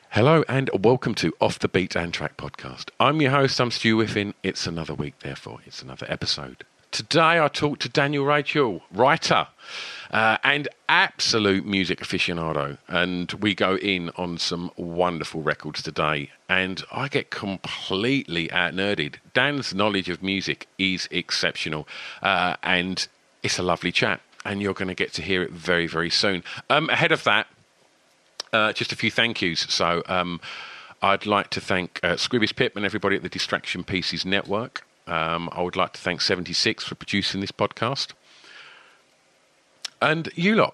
Hello and welcome to Off the Beat and Track podcast. I'm your host, I'm Stu Whiffin. It's another week, therefore it's another episode. Today I talk to Daniel Rachel, writer and absolute music aficionado, and we go in on some wonderful records today, and I get completely out-nerded. Dan's knowledge of music is exceptional, and it's a lovely chat, and you're going to get to hear it very, very soon. Ahead of that, just a few thank yous. So I'd like to thank Scribbies Pip and everybody at the Distraction Pieces Network. I would like to thank 76 for producing this podcast. And you lot.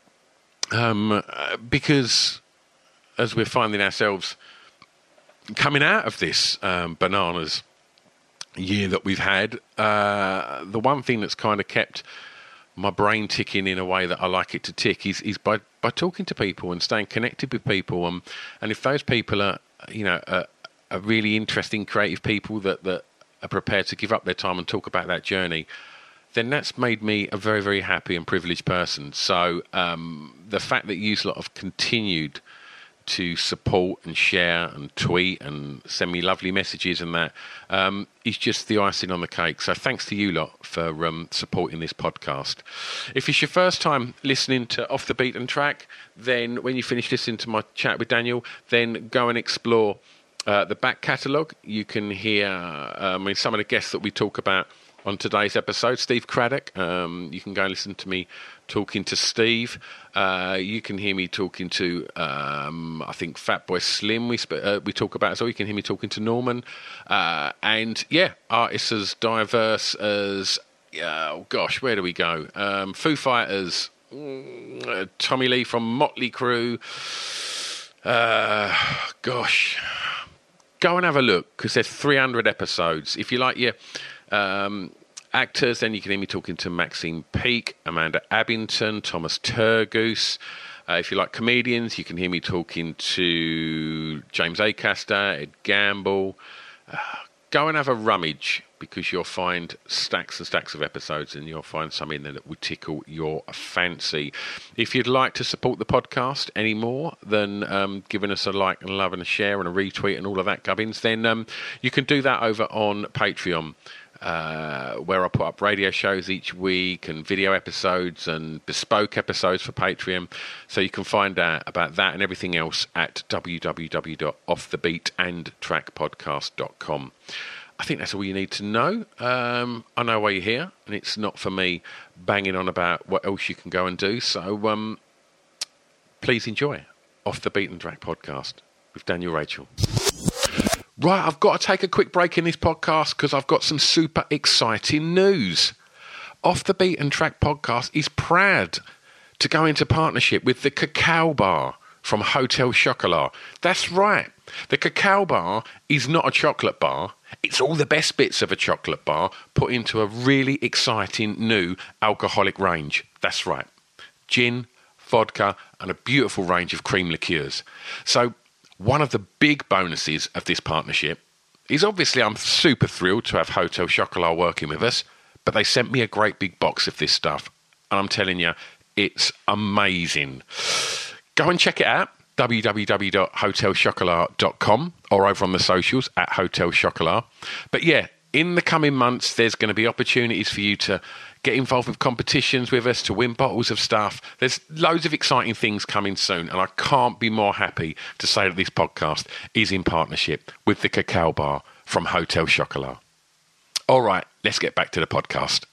Because as we're finding ourselves coming out of this bananas year that we've had, the one thing that's kind of kept my brain ticking in a way that I like it to tick is by talking to people and staying connected with people. And if those people are, are really interesting, creative people that are prepared to give up their time and talk about that journey, then that's made me a very, very happy and privileged person. So the fact that you lot have continued to support and share and tweet and send me lovely messages and that is just the icing on the cake. So thanks to you lot for supporting this podcast. If it's your first time listening to Off the Beat and Track, then when you finish listening to my chat with Daniel, then go and explore the back catalogue. You can hear some of the guests that we talk about on today's episode. Steve Craddock, you can go and listen to me talking to Steve. You can hear me talking to, I think, Fatboy Slim we talk about, so you can hear me talking to Norman. And yeah, artists as diverse as, where do we go? Foo Fighters, Tommy Lee from Motley Crue. Go and have a look, because there's 300 episodes. If you like your actors, then you can hear me talking to Maxine Peake, Amanda Abbington, Thomas Turgoose. If you like comedians, you can hear me talking to James Acaster, Ed Gamble. Go and have a rummage, because you'll find stacks and stacks of episodes, and you'll find something that would tickle your fancy. If you'd like to support the podcast any more than giving us a like and love and a share and a retweet and all of that gubbins, then you can do that over on Patreon, where I put up radio shows each week and video episodes and bespoke episodes for Patreon. So you can find out about that and everything else at www.offthebeatandtrackpodcast.com. I think that's all you need to know. I know why you're here, and it's not for me banging on about what else you can go and do. So please enjoy Off the Beat and Track podcast with Daniel Rachel. Right, I've got to take a quick break in this podcast because I've got some super exciting news. Off the Beat and Track podcast is proud to go into partnership with the Cacao Bar from Hotel Chocolat. That's right. The Cacao Bar is not a chocolate bar. It's all the best bits of a chocolate bar put into a really exciting new alcoholic range. That's right. Gin, vodka, and a beautiful range of cream liqueurs. So one of the big bonuses of this partnership is, obviously, I'm super thrilled to have Hotel Chocolat working with us, but they sent me a great big box of this stuff, and I'm telling you, it's amazing. Go and check it out, www.hotelchocolat.com, or over on the socials at Hotel Chocolat. But yeah, in the coming months, there's going to be opportunities for you to get involved with competitions with us, to win bottles of stuff. There's loads of exciting things coming soon, and I can't be more happy to say that this podcast is in partnership with the Cacao Bar from Hotel Chocolat. All right, let's get back to the podcast.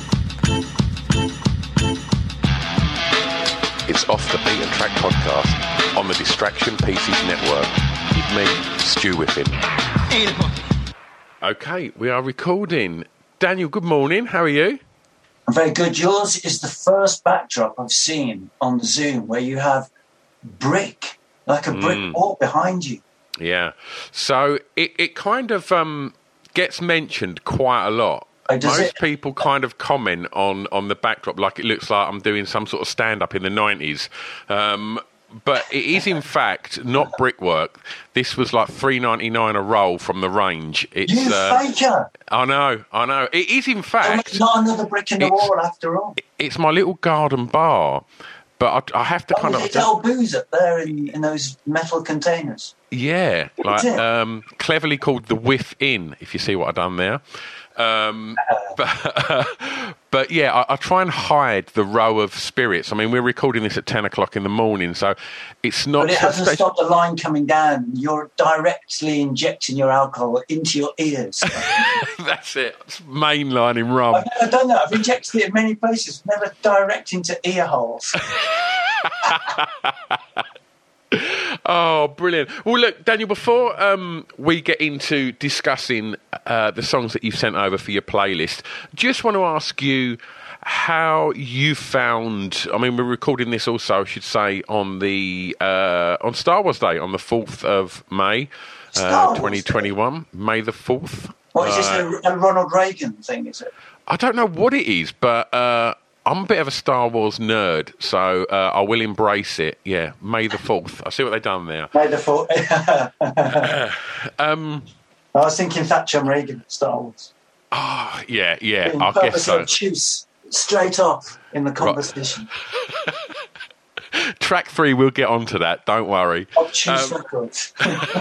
It's Off the Beat and Track podcast on the Distraction Pieces Network with me, Stu Whiffin. Okay, we are recording. Daniel, good morning. How are you? I'm very good. Yours is the first backdrop I've seen on the Zoom where you have brick, like a brick wall behind you. Yeah. So it kind of gets mentioned quite a lot. Most people kind of comment on the backdrop like it looks like I'm doing some sort of stand-up in the 90s. But it is, in fact, not brickwork. This was like $3.99 a roll from the range. It's, you faker! I know. It is, in fact... Not another brick in the wall, after all. It's my little garden bar. But I have to kind of... It's old booze up there in those metal containers. Yeah, like cleverly called the Whiff Inn, if you see what I've done there. But yeah, I try and hide the row of spirits. I mean, we're recording this at 10 o'clock in the morning, so it's not... But it hasn't stopped the line coming down. You're directly injecting your alcohol into your ears. That's it. It's mainlining rum. I've never done that. I've injected it in many places, never direct into ear holes. Oh, brilliant. Well, look, Daniel, before we get into discussing the songs that you've sent over for your playlist, just want to ask you how you found... I mean, we're recording this also, I should say, on the on Star Wars Day, on the 4th of May, 2021, May the 4th. What, is this a Ronald Reagan thing, is it? I don't know what it is, but... I'm a bit of a Star Wars nerd, so I will embrace it. Yeah, May the 4th. I see what they've done there. May the 4th. I was thinking Thatcher and Reagan at Star Wars. Oh, yeah, I guess so. Choose straight off in the conversation. Track 3, we'll get onto that. Don't worry. Choose records.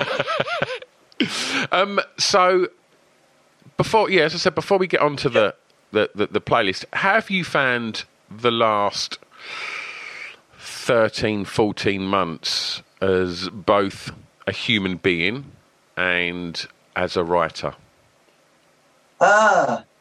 So, as I said, before we get onto the playlist, how have you found the last 13, 14 months as both a human being and as a writer? Well,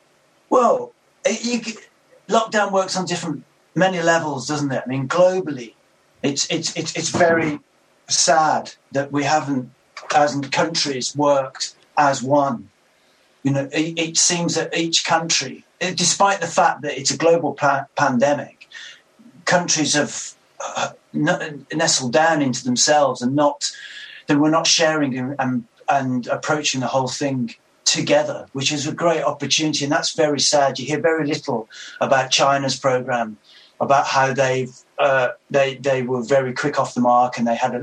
lockdown works on many levels, doesn't it? I mean, globally, it's very sad that we haven't, as countries, worked as one. You know, it seems that each country, despite the fact that it's a global pandemic, countries have nestled down into themselves and we're not sharing and approaching the whole thing together, which is a great opportunity, and that's very sad. You hear very little about China's program, about how they were very quick off the mark, and they had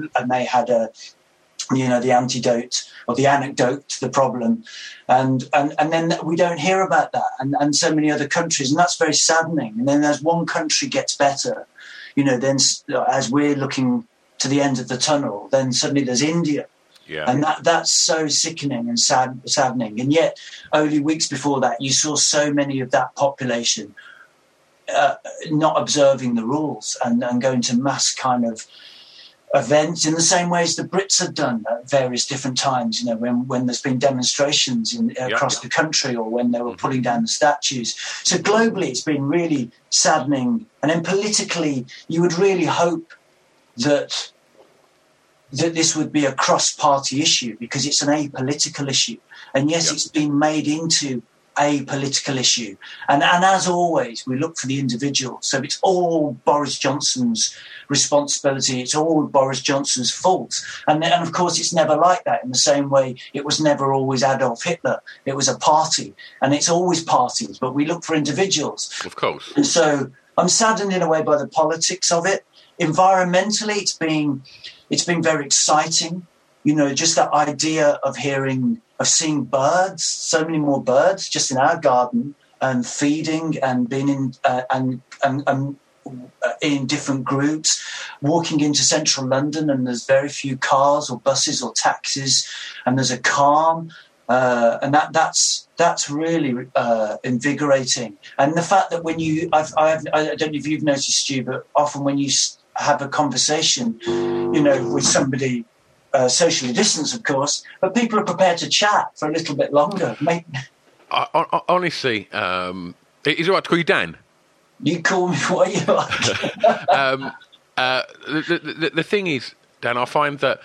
the antidote or the anecdote to the problem, and then we don't hear about that, and so many other countries, and that's very saddening. And then as one country gets better, then as we're looking to the end of the tunnel, then suddenly there's India. Yeah. And that's so sickening and saddening. And yet, only weeks before that, you saw so many of that population not observing the rules and going to mass kind of events in the same way as the Brits had done at various different times, when there's been demonstrations across the country, or when they were pulling down the statues. So globally, it's been really saddening. And then politically, you would really hope that this would be a cross-party issue, because it's an apolitical issue. And yes, it's been made into a political issue. And as always, we look for the individual. So it's all Boris Johnson's responsibility. It's all Boris Johnson's fault. And of course, it's never like that. In the same way, it was never always Adolf Hitler. It was a party. And it's always parties. But we look for individuals. Of course. And so I'm saddened in a way by the politics of it. Environmentally, it's been very exciting. Just that idea of seeing birds, so many more birds just in our garden, and feeding and being in different groups, walking into central London, and there's very few cars or buses or taxis, and there's a calm, and that's really invigorating. And the fact that when I don't know if you've noticed, Stu, but often when you have a conversation, with somebody, socially distanced, of course, but people are prepared to chat for a little bit longer. Honestly, is it right to call you Dan? You call me what you like. The thing is, Dan, I find that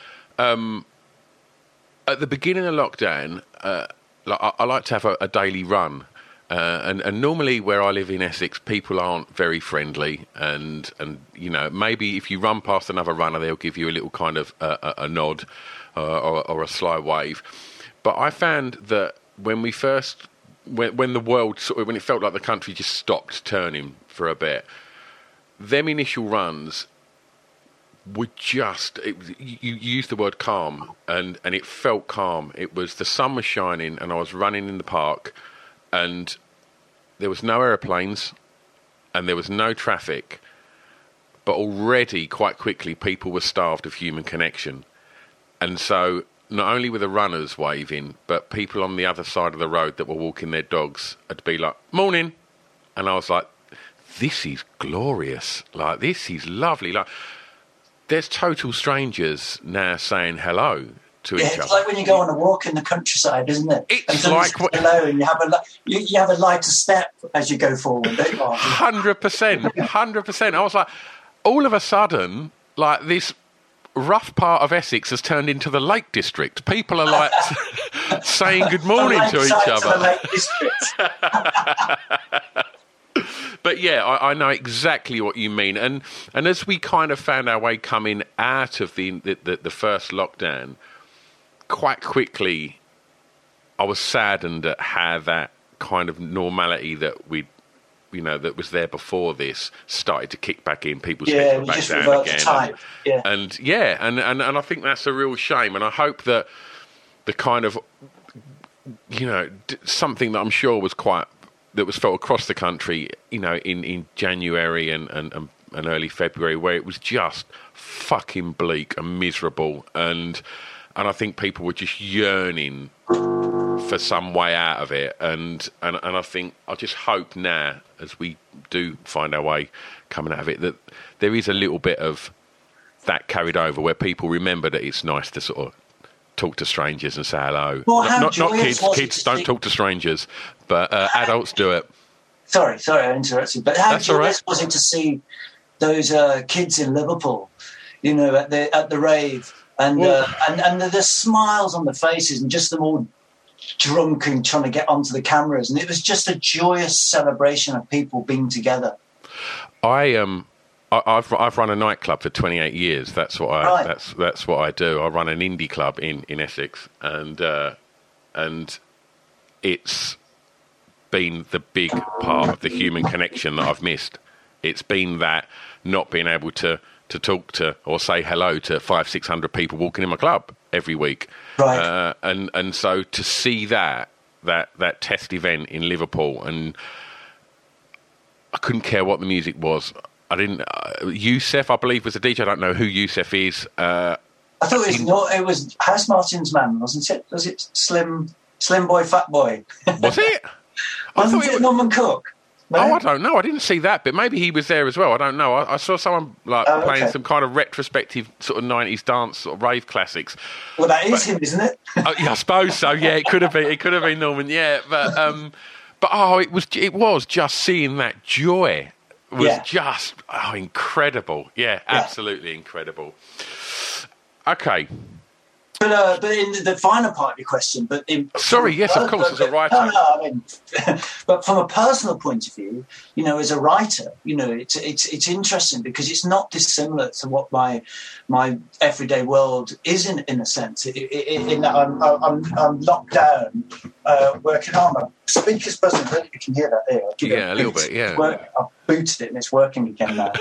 at the beginning of lockdown, I like to have a daily run. And normally where I live in Essex, people aren't very friendly, and maybe if you run past another runner, they'll give you a little kind of a nod or a sly wave. But I found that when the world when it felt like the country just stopped turning for a bit, them initial runs were you used the word calm, and it felt calm. It was, the sun was shining, and I was running in the park, and there was no aeroplanes, and there was no traffic, but already quite quickly people were starved of human connection. And so not only were the runners waving, but people on the other side of the road that were walking their dogs would be like, morning. And I was like, this is glorious. Like, this is lovely. Like, there's total strangers now saying hello to each other. It's like when you go on a walk in the countryside, isn't it? It's like hello, and you have a lighter step as you go forward, don't you? 100%. I was like, all of a sudden, like, this rough part of Essex has turned into the Lake District. People are like saying good morning to each other. The Lake District. But yeah, I know exactly what you mean. And as we kind of found our way coming out of the first lockdown, quite quickly, I was saddened at how that kind of normality that that was there before this started to kick back in. People's heads were back down again. And I think that's a real shame. And I hope that the kind of, something that I'm sure was that was felt across the country, in January and early February, where it was just fucking bleak and miserable, and I think people were just yearning for some way out of it, and I just hope now, as we do find our way coming out of it, that there is a little bit of that carried over, where people remember that it's nice to sort of talk to strangers and say hello. Well, not kids. Kids don't talk to strangers, but adults do it. Sorry, I interrupted. But how joyous was it to see those kids in Liverpool, at the rave, and the smiles on the faces, and just them all drunk and trying to get onto the cameras, and it was just a joyous celebration of people being together. I've run a nightclub for 28 years. That's what that's what I do. I run an indie club in Essex, and it's been the big part of the human connection that I've missed. It's been that not being able to talk to or say hello to 500-600 people walking in my club every week, right? And so to see that test event in Liverpool, and I couldn't care what the music was. I didn't. Yusef, I believe, was the DJ. I don't know who Yusef is. I thought it was House Martin's man, wasn't it? Was it Slim Boy, Fat Boy? Was it? Wasn't it Norman Cook? No? Oh, I don't know. I didn't see that, but maybe he was there as well. I don't know. I saw someone playing some kind of retrospective sort of 90s dance sort of rave classics. Well, that is him, isn't it? Yeah, I suppose so. Yeah, it could have been. It could have been Norman. Yeah, but it was just seeing that joy. Was just incredible. Yeah, absolutely incredible. Okay. But in the final part of your question, yes, of course, as a writer. But from a personal point of view, as a writer, it's interesting because it's not dissimilar to what my everyday world is in a sense. In that I'm locked down, working on my speakers buzzing. I don't know if you can hear that there. A little bit. Yeah. I've booted it and it's working again now.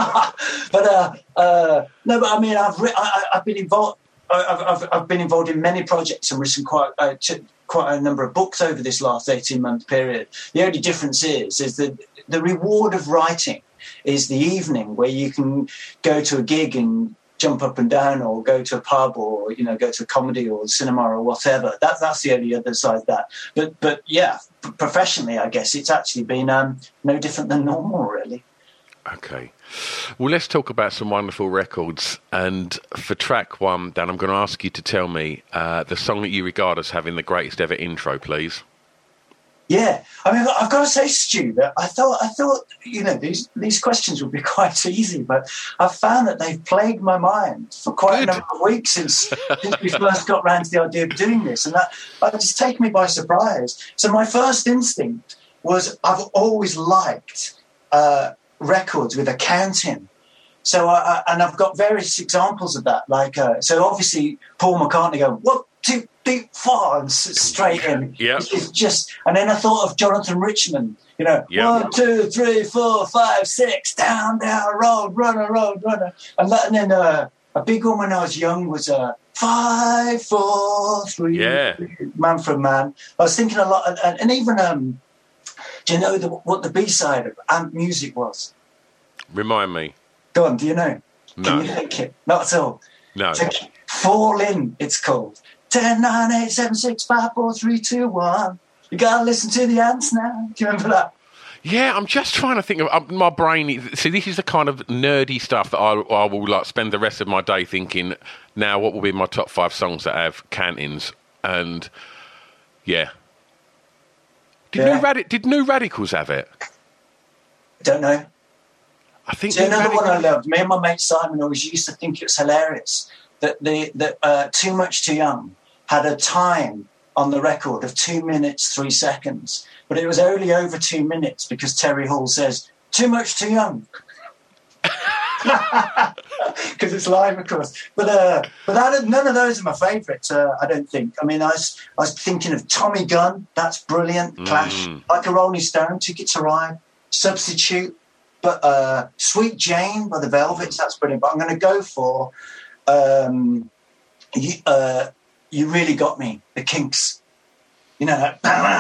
But I mean, I've been involved. I've been involved in many projects and written quite a number of books over this last 18-month period. The only difference is that the reward of writing is the evening where you can go to a gig and jump up and down, or go to a pub, or go to a comedy or cinema or whatever. That's the only other side of that. But yeah, professionally, I guess it's actually been no different than normal, really. Okay. Well, let's talk about some wonderful records. And for track one, Dan, I'm going to ask you to tell me the song that you regard as having the greatest ever intro, please. Yeah. I mean, I've got to say, Stu, that I thought these questions would be quite easy, but I've found that they've plagued my mind for quite a number of weeks since we first got round to the idea of doing this. And that just taken me by surprise. So my first instinct was I've always liked records with a counting. So and I've got various examples of that. Like so, obviously Paul McCartney going 1, 2, 3, 4 and straight in. Yeah. It's just. And then I thought of Jonathan Richman. 1, 2, 3, 4, 5, 6, down, road, runner. And then a big one when I was young was 5, 4, 3. Yeah. Man from Man. I was thinking a lot, and even. Do you know what the B-side of Amp Music was? Remind me. Go on, do you know? No. Can you think it? Not at all. No. Fall In, it's called. 10, 9, 8, 7, 6, 5, 4, 3, 2, 1. You got to listen to the ants now. Do you remember that? Yeah, I'm just trying to think of my brain. See, this is the kind of nerdy stuff that I will like spend the rest of my day thinking. Now, what will be my top 5 songs that have cantings? And yeah, did New Radicals have it? Don't know. I think. So another one I loved. Me and my mate Simon always used to think it was hilarious that Too Much Too Young had a time on the record of 2 minutes 3 seconds, but it was only over 2 minutes because Terry Hall says too much too young because it's live, of course. But none of those are my favourites. I don't think. I mean, I was thinking of Tommy Gunn. That's brilliant. Clash, Like a Rolling Stone, Ticket to Ride, Substitute. But Sweet Jane by the Velvets. That's brilliant. But I'm going to go for You Really Got Me, the Kinks. You know,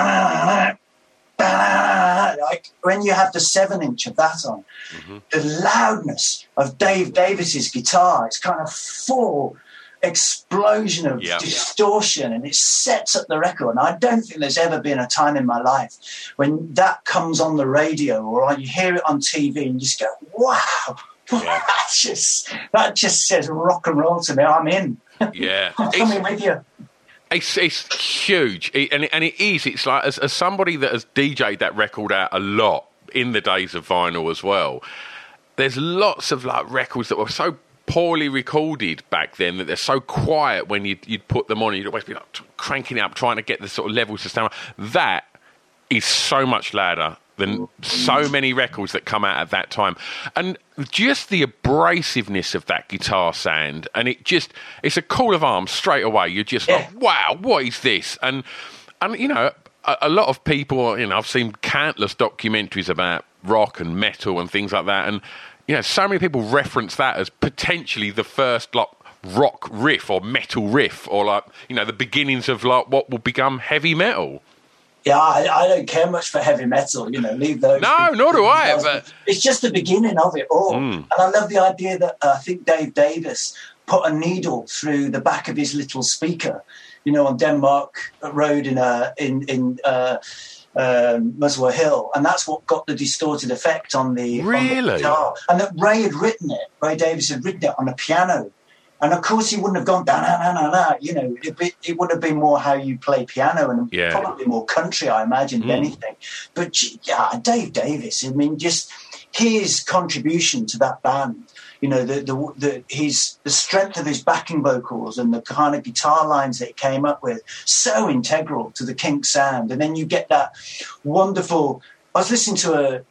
like when you have the 7-inch of that on, the loudness of Dave Davis's guitar, it's kind of full explosion of distortion, and it sets up the record. And I don't think there's ever been a time in my life when that comes on the radio or you hear it on TV and you just go, wow, that just says rock and roll to me. I'm in. Yeah. I'm coming with you. It's huge, and it is. It's like as somebody that has DJ'd that record out a lot in the days of vinyl as well. There's lots of like records that were so poorly recorded back then that they're so quiet when you'd put them on. You'd always be like cranking it up, trying to get the sort of levels to stand. That is so much louder than so many records that come out at that time. And just the abrasiveness of that guitar sound, and it's a call of arms straight away. You're just like, wow, what is this? And you know, a lot of people, you know, I've seen countless documentaries about rock and metal and things like that, and you know, so many people reference that as potentially the first like rock riff or metal riff, or like, you know, the beginnings of like what will become heavy metal. Yeah, I don't care much for heavy metal, you know, leave those. No, nor do I. But it's just the beginning of it all. And I love the idea that I think Dave Davis put a needle through the back of his little speaker, you know, on Denmark Road in Muswell Hill. And that's what got the distorted effect on the guitar. And that Ray Davis had written it on a piano. And of course, he wouldn't have gone da na na na na. You know, it would have been more how you play piano and probably more country, I imagine, than anything. But yeah, Dave Davis. I mean, just his contribution to that band. You know, the strength of his backing vocals and the kind of guitar lines that he came up with, so integral to the Kinks sound. And then you get that wonderful. I was listening to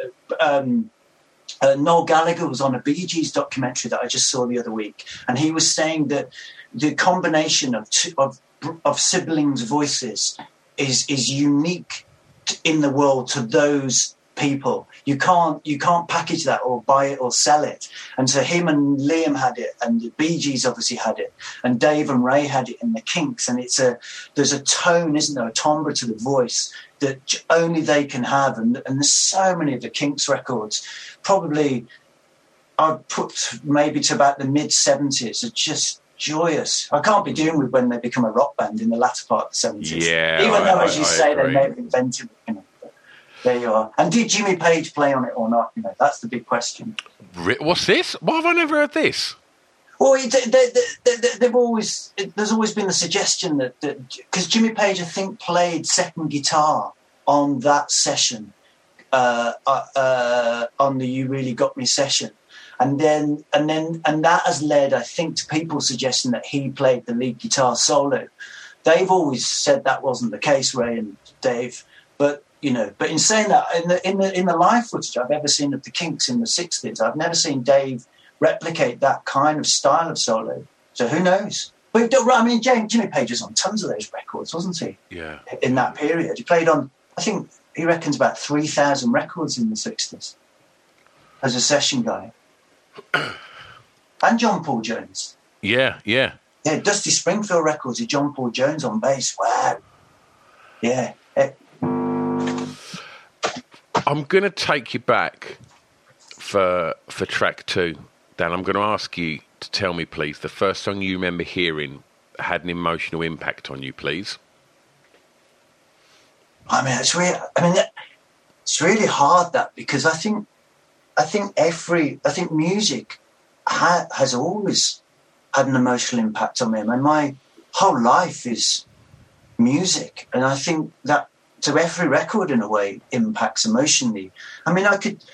Noel Gallagher was on a Bee Gees documentary that I just saw the other week, and he was saying that the combination of siblings' voices is unique in the world to those people. You can't package that or buy it or sell it. And so him and Liam had it, and the Bee Gees obviously had it, and Dave and Ray had it in the Kinks. And there's a tone, isn't there, a timbre to the voice that only they can have. And there's so many of the Kinks records. Probably I'd put maybe to about the mid-70s are just joyous. I can't be doing with when they become a rock band in the latter part of the 70s. Yeah, even though, as you say, agree. They may have invented it. You know, there you are. And did Jimmy Page play on it or not? You know, that's the big question. What's this? Why have I never heard this? Well, there's always been the suggestion that because Jimmy Page, I think, played second guitar on that session, on the "You Really Got Me" session, and that has led, I think, to people suggesting that he played the lead guitar solo. They've always said that wasn't the case, Ray and Dave, but. You know, but in saying that, in the live footage I've ever seen of the Kinks in the 60s, I've never seen Dave replicate that kind of style of solo. So who knows? But I mean, Jimmy Page was on tons of those records, wasn't he? Yeah. In that period, he played on, I think he reckons, about 3,000 records in the 60s as a session guy. And John Paul Jones. Yeah. Dusty Springfield records with John Paul Jones on bass. Wow. Yeah. I'm going to take you back for track 2, Dan, I'm going to ask you to tell me, please, the first song you remember hearing had an emotional impact on you, please. I mean, it's really hard, that, because I think music has always had an emotional impact on me. I mean, my whole life is music, and I think that to every record in a way impacts emotionally. I mean, I could,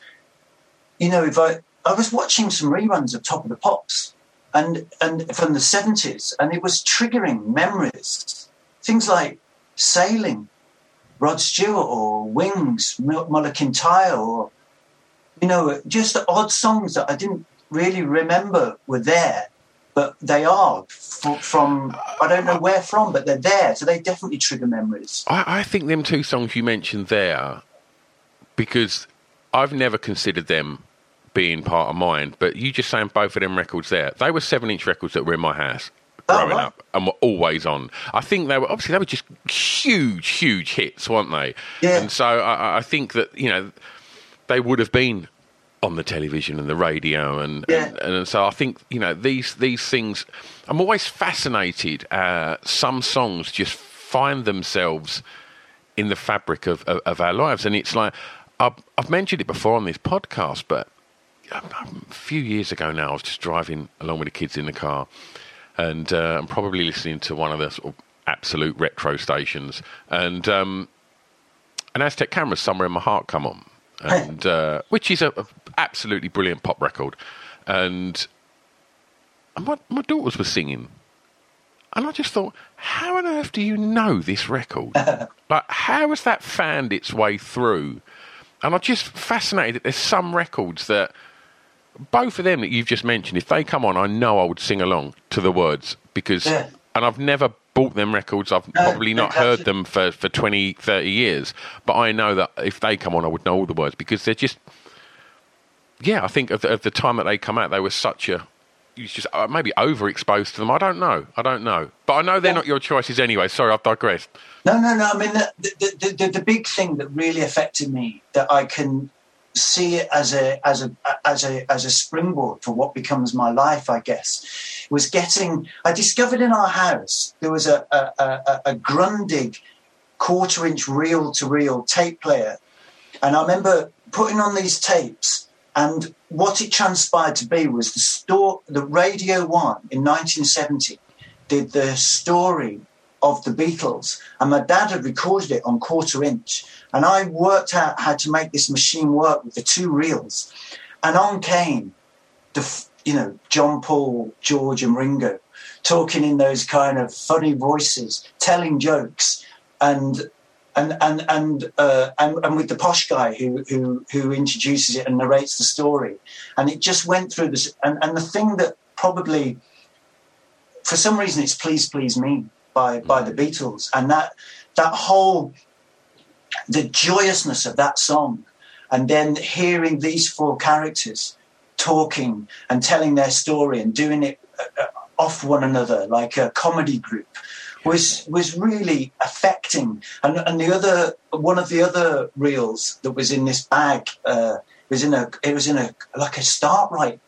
if I was watching some reruns of Top of the Pops and from the 70s, and it was triggering memories, things like Sailing, Rod Stewart, or Wings, Muller Kintyre, or just odd songs that I didn't really remember were there, but they are from I don't know where from, but they're there, so they definitely trigger memories. I think them 2 songs you mentioned there, because I've never considered them being part of mine, but you just saying both of them records there, they were 7-inch records that were in my house growing up and were always on. I think they were just huge hits, weren't they? Yeah. And so I think that they would have been on the television and the radio, and so I think these things. I'm always fascinated. Some songs just find themselves in the fabric of our lives, and it's like I've mentioned it before on this podcast, but a few years ago now, I was just driving along with the kids in the car, and I'm probably listening to one of the sort of absolute retro stations, and an Aztec Camera's Somewhere in My Heart come on. And which is a absolutely brilliant pop record, and my daughters were singing, and I just thought, how on earth do you know this record? Like, how has that found its way through? And I'm just fascinated that there's some records that, both of them that you've just mentioned, if they come on, I know I would sing along to the words, because, and I've never bought them records. I've probably not heard them for 20, 30 years. But I know that if they come on, I would know all the words, because they're just... Yeah, I think of the time that they come out, they were such a... You just maybe overexposed to them. I don't know. But I know they're not your choices anyway. Sorry, I've digressed. No. I mean, the big thing that really affected me, that I can see it as a springboard for what becomes my life, I guess, was I discovered in our house there was a Grundig 1/4-inch reel-to-reel tape player, and I remember putting on these tapes, and what it transpired to be was the Radio 1 in 1970 did the story of the Beatles, and my dad had recorded it on 1/4-inch, and I worked out how to make this machine work with the 2 reels, and on came John, Paul, George and Ringo talking in those kind of funny voices, telling jokes, and with the posh guy who introduces it and narrates the story, and it just went through this, and the thing that probably for some reason it's Please Please Me by the Beatles, and that whole, the joyousness of that song, and then hearing these 4 characters talking and telling their story and doing it off one another like a comedy group was really affecting. And one of the other reels that was in this bag was in a like a Starbright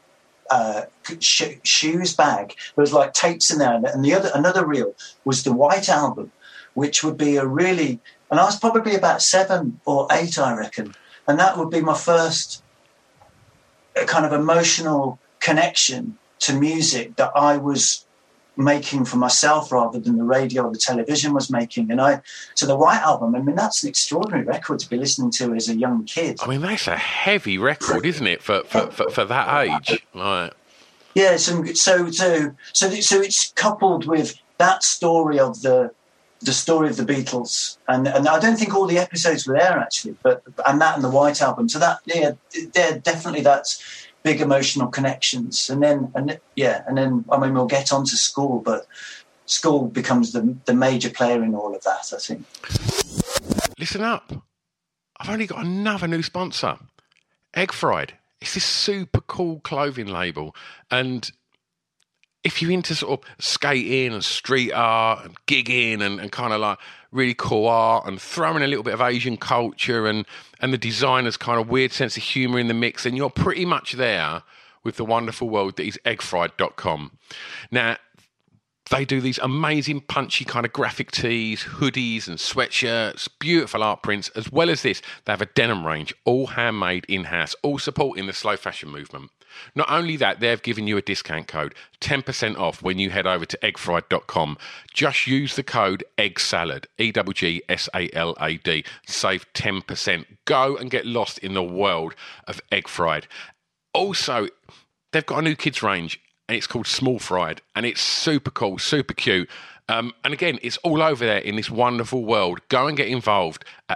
shoes bag. There was like tapes in there, and another reel was the White Album, which would be and I was probably about 7 or 8, I reckon, and that would be my first kind of emotional connection to music that I was making for myself rather than the radio or the television was making. So the White Album, I mean, that's an extraordinary record to be listening to as a young kid. I mean, that's a heavy record, isn't it, for that age? Right. Yeah, so it's coupled with that story of the story of the Beatles, and I don't think all the episodes were there actually, and the White Album. So that definitely that's big emotional connections, and then I mean we'll get on to school, but school becomes the major player in all of that, I think. Listen up, I've only got another new sponsor, Egg Fried. It's this super cool clothing label, and if you're into sort of skating and street art and gigging and kind of like really cool art and throw in a little bit of Asian culture and the designer's kind of weird sense of humour in the mix, and you're pretty much there with the wonderful world that is eggfried.com. Now, they do these amazing punchy kind of graphic tees, hoodies and sweatshirts, beautiful art prints. As well as this, they have a denim range, all handmade in-house, all supporting the slow fashion movement. Not only that, they've given you a discount code, 10% off when you head over to eggfried.com. Just use the code EGGSALAD, EGGSALAD, save 10%. Go and get lost in the world of Egg Fried. Also, they've got a new kids range, and it's called Small Fried, and it's super cool, super cute. And again, it's all over there in this wonderful world. Go and get involved at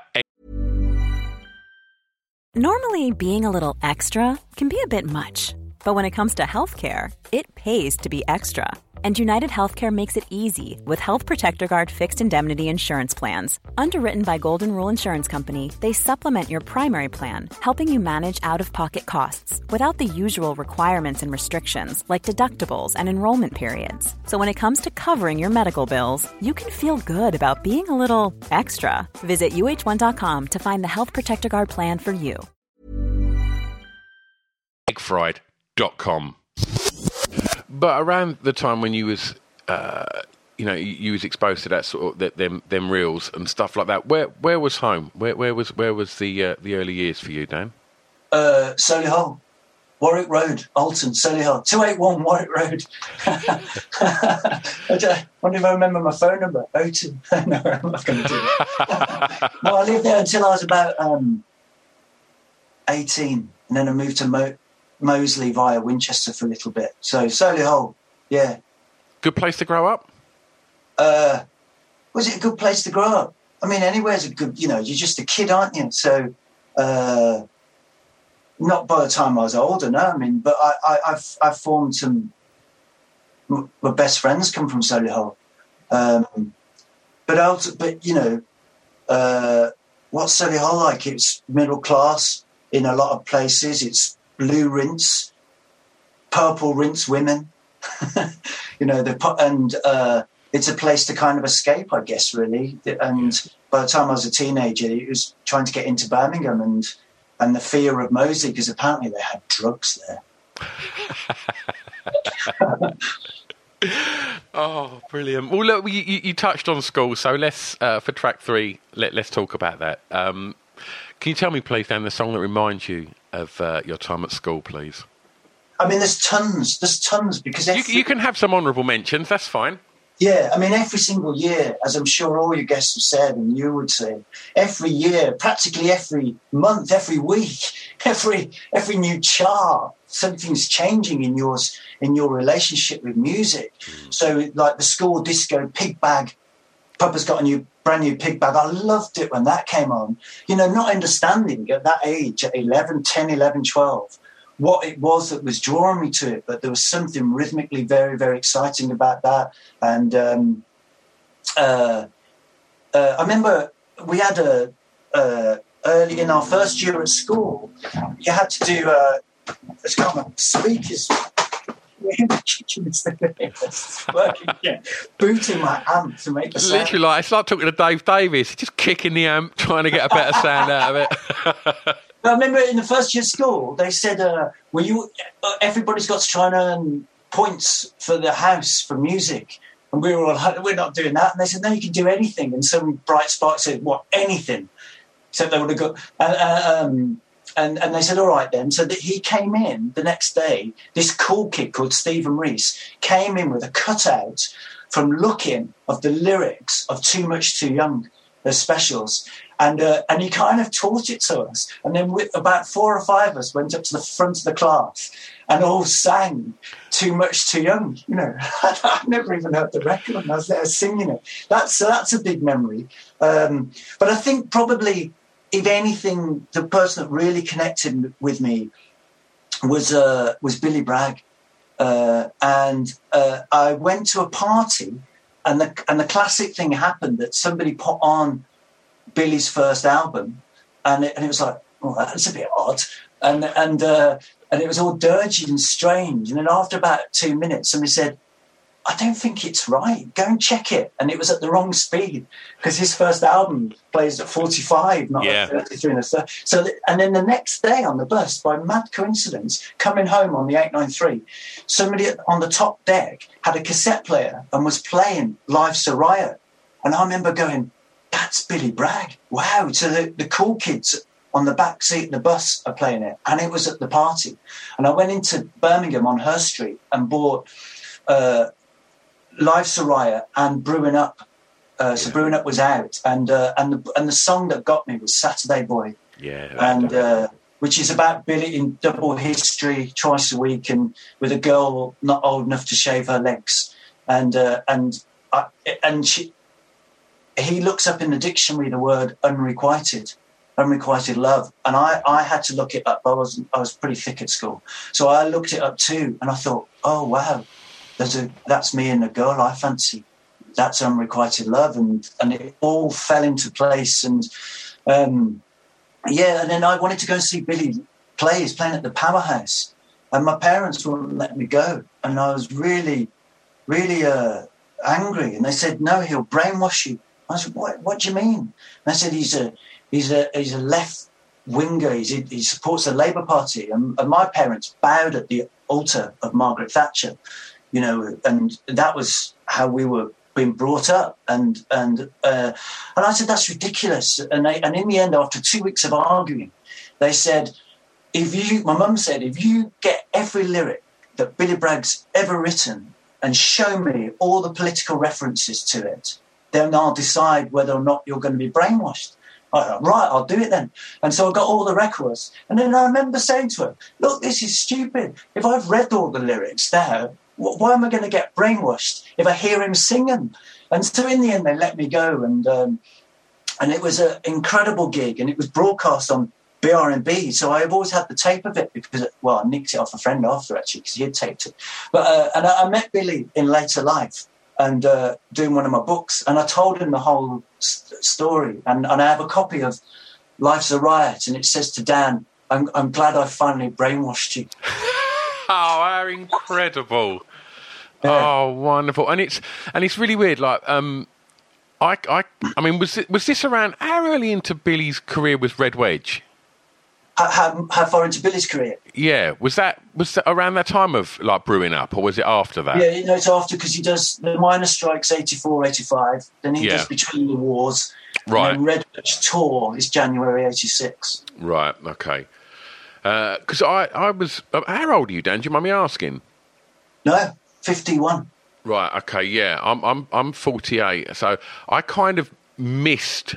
Normally, being a little extra can be a bit much. But when it comes to healthcare, it pays to be extra. And United Healthcare makes it easy with Health Protector Guard fixed indemnity insurance plans. Underwritten by Golden Rule Insurance Company, they supplement your primary plan, helping you manage out-of-pocket costs without the usual requirements and restrictions like deductibles and enrollment periods. So when it comes to covering your medical bills, you can feel good about being a little extra. Visit uh1.com to find the Health Protector Guard plan for you. eggfried.com. But around the time when you was, you was exposed to that sort of them reels and stuff like that, where was home? Where was the early years for you, Dan? Solihull, Warwick Road, Alton, Solihull, 281 Warwick Road. I wonder if I remember my phone number. 02. No, I'm not going to do it. No, I lived there until I was about 18, and then I moved to Moseley via Winchester for a little bit. So Solihull, yeah. Good place to grow up? Was it a good place to grow up? I mean, anywhere's a good, you're just a kid, aren't you? So, not by the time I was older, no. I mean, but I've formed some, my best friends come from Solihull. What's Solihull like? It's middle class in a lot of places. It's blue rinse, purple rinse women, it's a place to kind of escape, I guess, really. And by the time I was a teenager, it was trying to get into Birmingham and the fear of Moseley, because apparently they had drugs there. Oh, brilliant. Well, look, you touched on school, so let's, for track 3, let's talk about that. Can you tell me, please, Dan, the song that reminds you of your time at school, please? I mean, there's tons, because... You can have some honourable mentions, that's fine. Yeah, I mean, every single year, as I'm sure all your guests have said and you would say, every year, practically every month, every week, every new chart, something's changing in your relationship with music. So, like the school disco Pig Bag, Papa's got a brand new Pig Bag. I loved it when that came on. Not understanding at that age, at 10, 11, 12, what it was that was drawing me to it, but there was something rhythmically very, very exciting about that. And I remember we had early in our first year at school, you had to do let's go on, speakers. We're in the kitchen it's working, yeah. Booting my amp to make the sound. Literally, it's like talking to Dave Davis, just kicking the amp, trying to get a better sound out of it. I remember in the first year of school, they said, everybody's got to try and earn points for the house for music. And we were all like, we're not doing that. And they said, no, you can do anything. And some bright spark said, what, anything? So they would have got... And they said, all right then. So he came in the next day, this cool kid called Stephen Reese came in with a cutout from Looking of the lyrics of Too Much Too Young, the specials. And he kind of taught it to us. And then about 4 or 5 of us went up to the front of the class and all sang Too Much Too Young. I've never even heard the record and I was there singing it. That's a big memory. But I think probably, if anything, the person that really connected with me was Billy Bragg. And I went to a party and the classic thing happened that somebody put on Billy's first album, and it was like, oh, that's a bit odd, and it was all dirgy and strange. And then after about 2 minutes, somebody said, I don't think it's right. Go and check it. And it was at the wrong speed because his first album plays at 45, not at 33 and a third. So, and then the next day on the bus, by mad coincidence, coming home on the 893, somebody on the top deck had a cassette player and was playing Life's a Riot. And I remember going, that's Billy Bragg. Wow. So the cool kids on the back seat of the bus are playing it. And it was at the party. And I went into Birmingham on Her Street and bought Life's a Riot and Brewing Up. So Brewing Up was out. And the song that got me was Saturday Boy. Yeah. And which is about Billy in double history twice a week and with a girl not old enough to shave her legs. He looks up in the dictionary the word unrequited love, and I had to look it up. I was pretty thick at school, so I looked it up too, and I thought, oh wow, that's me and a girl I fancy. That's unrequited love, and it all fell into place, and and then I wanted to go and see Billy play. He's playing at the Powerhouse, and my parents wouldn't let me go, and I was really, really angry, and they said, no, he'll brainwash you. I said, what do you mean? And I said, he's a left winger. He supports the Labour Party. And my parents bowed at the altar of Margaret Thatcher, and that was how we were being brought up. And I said, that's ridiculous. And in the end, after 2 weeks of arguing, they said, my mum said, if you get every lyric that Billy Bragg's ever written and show me all the political references to it, then I'll decide whether or not you're going to be brainwashed. Right, I'll do it then. And so I got all the records. And then I remember saying to her, look, this is stupid. If I've read all the lyrics there, why am I going to get brainwashed if I hear him singing? And so in the end, they let me go. And it was an incredible gig. And it was broadcast on BRMB. So I've always had the tape of it because, I nicked it off a friend after, actually, because he had taped it. But and I met Billy in later life. And doing one of my books, and I told him the whole story, and I have a copy of Life's a Riot, and it says to Dan, I'm glad I finally brainwashed you. Oh, how incredible. Yeah. Oh, wonderful. And it's really weird, like I mean, was this around, how early into Billy's career was Red Wedge? How far into Billy's career? Yeah, was that around that time of like Brewing Up, or was it after that? Yeah, it's after, because he does the minor strikes 84, 85, then he does Between the Wars, right? And Red Wedge Tour is January 86. Right, okay. Because I was, how old are you, Dan? Do you mind me asking? No, 51. Right, okay, yeah, I'm 48, so I kind of missed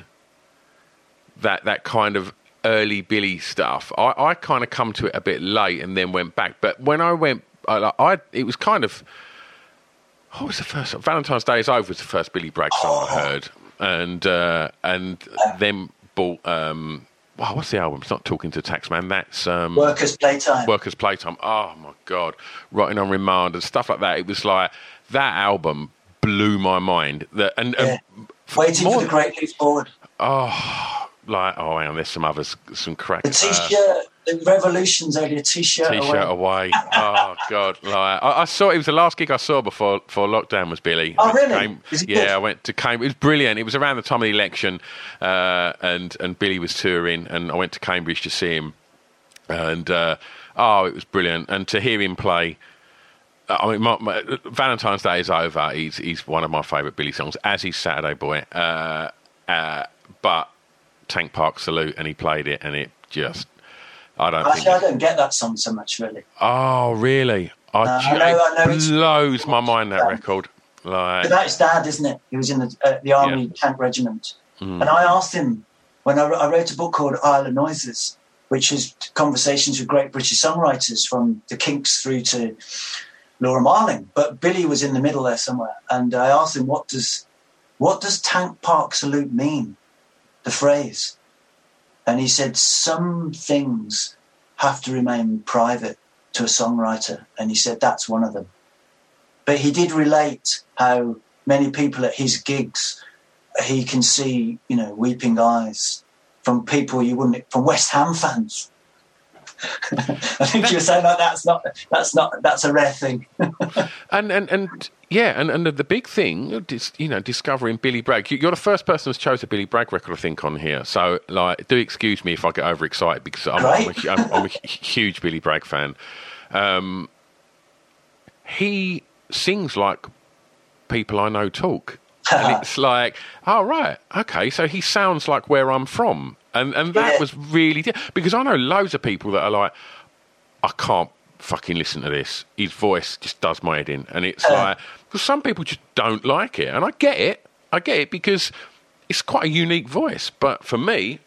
that kind of early Billy stuff. I kind of come to it a bit late and then went back. But when I went, it was kind of, what was the first? Valentine's Day Is Over was the first Billy Bragg song I heard, and then bought. What's the album? It's not Talking to Taxman. That's Workers' Playtime. Workers' Playtime. Oh my God, Rotting on Remand and stuff like that. It was like that album blew my mind. Waiting for the Great Leap Forward. Hang on, there's some crack. The T-shirt, the Revolution's only a T-shirt away. Oh, God. Like, I saw, it was the last gig I saw before lockdown was Billy. Oh, really? Yeah, I went to Cambridge. It was brilliant. It was around the time of the election, and Billy was touring, and I went to Cambridge to see him. And, it was brilliant. And to hear him play, I mean, my Valentine's Day Is Over, he's one of my favourite Billy songs, as is Saturday Boy. But Tank Park Salute, and he played it, and it just, I don't get that song so much, really. Oh, really? It blows my mind, that record. Like, but that's Dad, isn't it? He was in the Army Tank Regiment. And I asked him, when I wrote a book called Isle of Noises, which is conversations with great British songwriters from the Kinks through to Laura Marling, but Billy was in the middle there somewhere. And I asked him, what does Tank Park Salute mean? The phrase. And he said, some things have to remain private to a songwriter. And he said, that's one of them. But he did relate how many people at his gigs, he can see, weeping eyes from people from West Ham fans. I think you're saying like that's a rare thing. and the big thing, discovering Billy Bragg. You're the first person who's chose a Billy Bragg record, I think, on here. So, like, do excuse me if I get overexcited because I'm a huge Billy Bragg fan. He sings like people I know talk. And it's like, oh, right, okay, so he sounds like where I'm from. And that was really... Because I know loads of people that are like, I can't fucking listen to this. His voice just does my head in. And it's like... Because some people just don't like it. And I get it because it's quite a unique voice. But for me,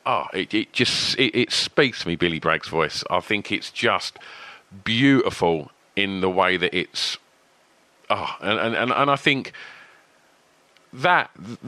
it speaks to me, Billy Bragg's voice. I think it's just beautiful in the way that it's... And I think... That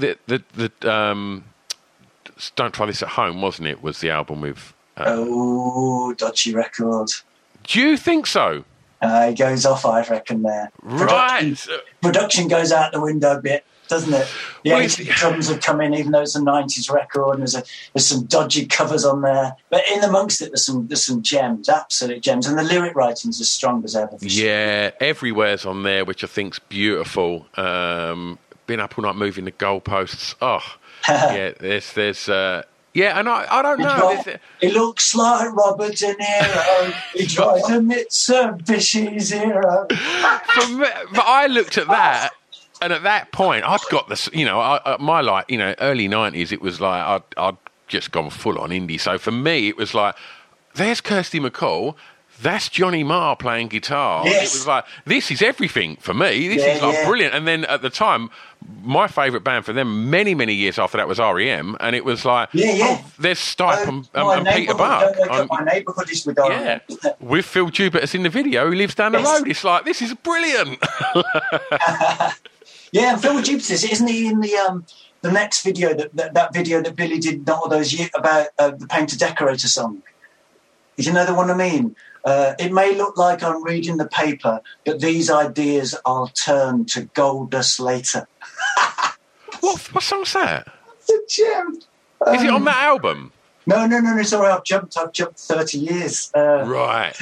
Don't Try This at Home, wasn't it? Was the album with dodgy record. Do you think so? It goes off, I reckon. There, right? Production goes out the window a bit, doesn't it? Yeah, the drums have come in, even though it's a '90s record, and there's some dodgy covers on there. But in amongst it, there's some gems, absolute gems, and the lyric writing's as strong as ever. Yeah, Everywhere's on there, which I think's beautiful. Been up all night moving the goalposts. Oh, yeah. There's and I don't know. It looks like Robert De Niro. He drives a Mitsubishi Zero. But I looked at that, and at that point, I'd got this. My early '90s. It was like I'd just gone full on indie. So for me, it was like, there's Kirsty MacColl. That's Johnny Marr playing guitar. Yes. It was like, this is everything for me. This is like brilliant. And then at the time, my favourite band for them many, many years after that was R.E.M. And it was like, there's Stipe and Peter Buck. My neighbourhood is with R.E.M. Yeah, with Phil Jupitus in the video, who lives down the road. It's like, this is brilliant. Yeah, and Phil Jupitus, isn't he in the next video, that video that Billy did not all those years about the Painter Decorator song? Do you know the one I mean? It may look like I'm reading the paper, but these ideas I'll turn to gold dust later. What song's that? It's a gem. Is it on that album? No. Sorry, I've jumped 30 years. Right.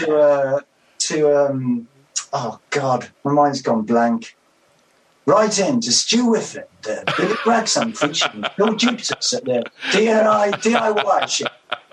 Oh God, my mind's gone blank. Right into Stu Whiffen, the Billy Bragg song featuring Phil Jupitus at the DIY shit.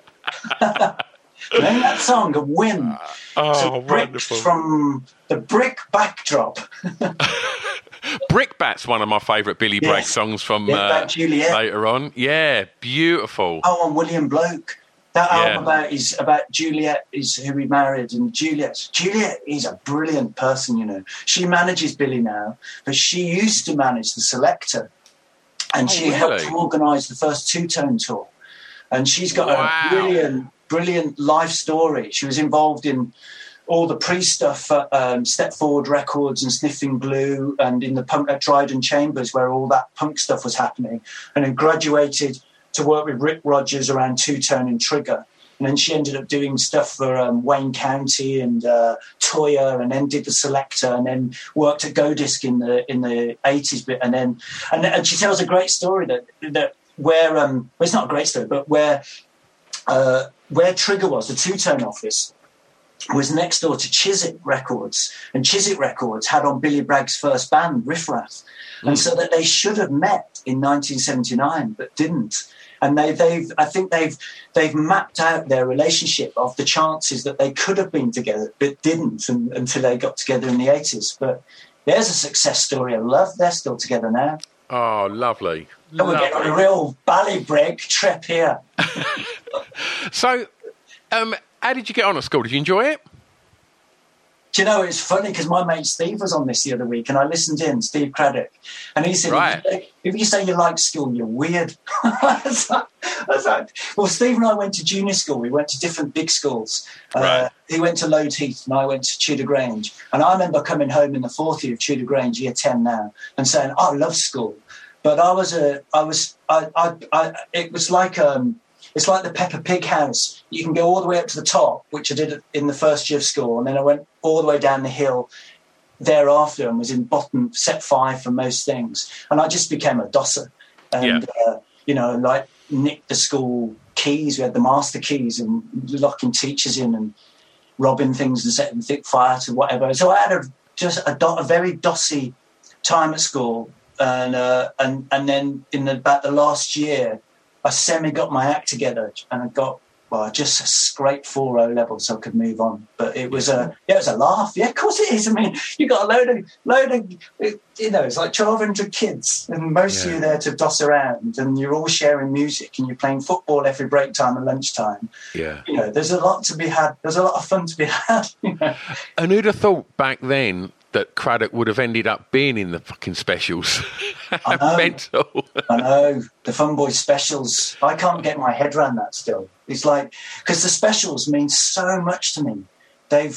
Name that song, A Win. Wonderful. From the Brick Backdrop. Brickbat's one of my favourite Billy Bragg songs from later on. Yeah, beautiful. Oh, and William Bloke. That album about Juliet is who he married, and Juliet is a brilliant person, She manages Billy now, but she used to manage the Selector, and she helped to organise the first Two-Tone tour. And she's got a brilliant life story. She was involved in all the pre-stuff at Step Forward Records and Sniffing Glue, and in the punk at Dryden Chambers, where all that punk stuff was happening, and then graduated to work with Rick Rogers around Two-Tone and Trigger. And then she ended up doing stuff for Wayne County and Toyah, and then did the Selector, and then worked at Go Disc in the 80s bit. And she tells a great story that where well, it's not a great story, but where Trigger was, the Two-Tone office, was next door to Chiswick Records, and Chiswick Records had on Billy Bragg's first band, Riff Raff, and so that they should have met in 1979, but didn't. And I think they've mapped out their relationship of the chances that they could have been together, but didn't until they got together in the 80s. But there's a success story of love. They're still together now. Oh, lovely. And we're getting on a real Ballybrigg trip here. So, how did you get on at school? Did you enjoy it? Do you know, it's funny because my mate Steve was on this the other week, and I listened in, Steve Craddock, and he said, if you say you like school, you're weird. I was like, well, Steve and I went to junior school. We went to different big schools. He went to Load Heath, and I went to Tudor Grange. And I remember coming home in the fourth year of Tudor Grange, year 10 now, and saying, I love school. But it was like... it's like the Peppa Pig house. You can go all the way up to the top, which I did in the first year of school, and then I went all the way down the hill thereafter and was in bottom set 5 for most things. And I just became a dosser and, like nicked the school keys. We had the master keys and locking teachers in and robbing things and setting fire to whatever. So I had a very dossy time at school, and then in about the last year, I semi got my act together, and I got just a scraped 4.0 level so I could move on. But it was it was a laugh. Yeah, of course it is. I mean, you got a load of it's like 1,200 kids, and most of you there to doss around, and you're all sharing music, and you're playing football every break time and lunchtime. Yeah, there's a lot to be had. There's a lot of fun to be had. And who'd have thought back then that Craddock would have ended up being in the fucking specials? I know. Mental. I know. The Fun Boys specials. I can't get my head around that still. It's like, because the specials mean so much to me. I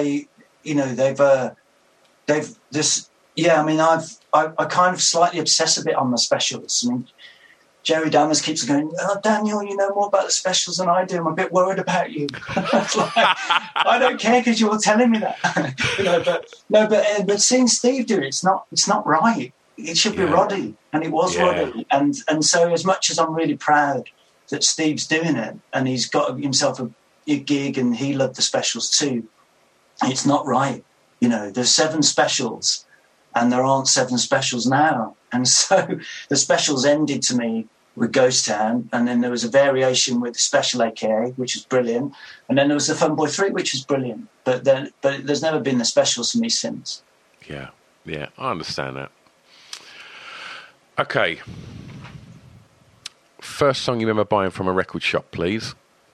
kind of slightly obsess a bit on the specials. I mean, Jerry Dammers keeps going, "Oh, Daniel, you know more about the specials than I do. I'm a bit worried about you." I don't care because you're telling me that. But seeing Steve do it, it's not right. It should be Roddy, and it was Roddy. And so as much as I'm really proud that Steve's doing it and he's got himself a gig and he loved the specials too, it's not right. There's 7 specials and there aren't 7 specials now. And so the specials ended to me with Ghost Town, and then there was a variation with the Special AKA, which was brilliant, and then there was the Fun Boy 3, which was brilliant. But there's never been the specials for me since. Yeah, I understand that. Okay. First song you remember buying from a record shop, please?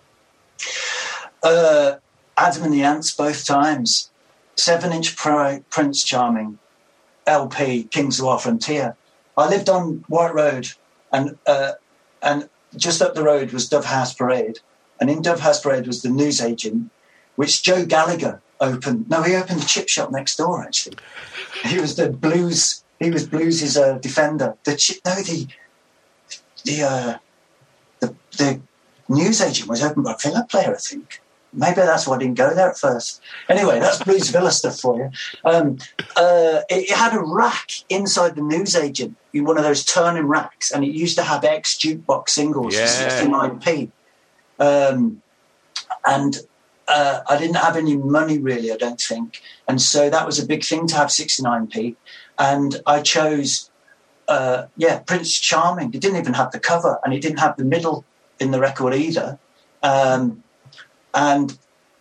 Adam and the Ants, both times. 7-inch Prince Charming, LP, Kings of Our Frontier. I lived on White Road, and just up the road was Dove House Parade. And in Dove House Parade was the newsagent, which Joe Gallagher opened. No, he opened the chip shop next door, actually. He was the blues... He was Blues' defender. The newsagent was opened by a Villa player, I think. Maybe that's why I didn't go there at first. Anyway, that's Blues Villa stuff for you. It had a rack inside the newsagent, one of those turning racks, and it used to have ex-jukebox singles for 69p. And I didn't have any money, really, I don't think. And so that was a big thing to have 69p. And I chose, Prince Charming. It didn't even have the cover, and it didn't have the middle in the record either. And then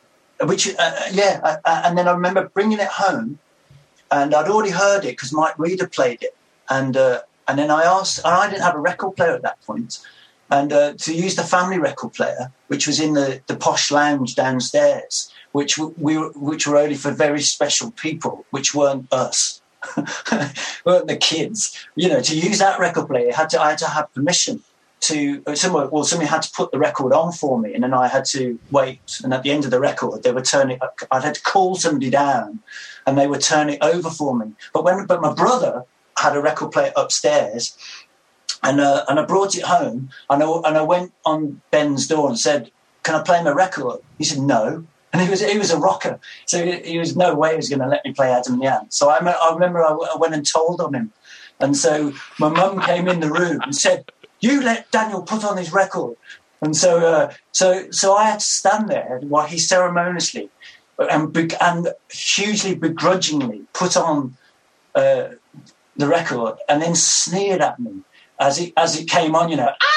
I remember bringing it home, and I'd already heard it because Mike Reeder played it. And then I asked, and I didn't have a record player at that point, and to use the family record player, which was in the posh lounge downstairs, which were only for very special people, which weren't us. Weren't the kids, to use that record player, I had to have permission somebody had to put the record on for me, and then I had to wait, and at the end of the record they would turn it, I'd had to call somebody down and they would turn it over for me. But my brother had a record player upstairs, and I brought it home, and I went on Ben's door and said, "Can I play my record?" He said no. And he was a rocker, so he was no way he was going to let me play Adam and the Ants. So I remember I went and told on him, and so my mum came in the room and said, "You let Daniel put on his record." And so I had to stand there while he ceremoniously and hugely begrudgingly put on the record, and then sneered at me as it came on,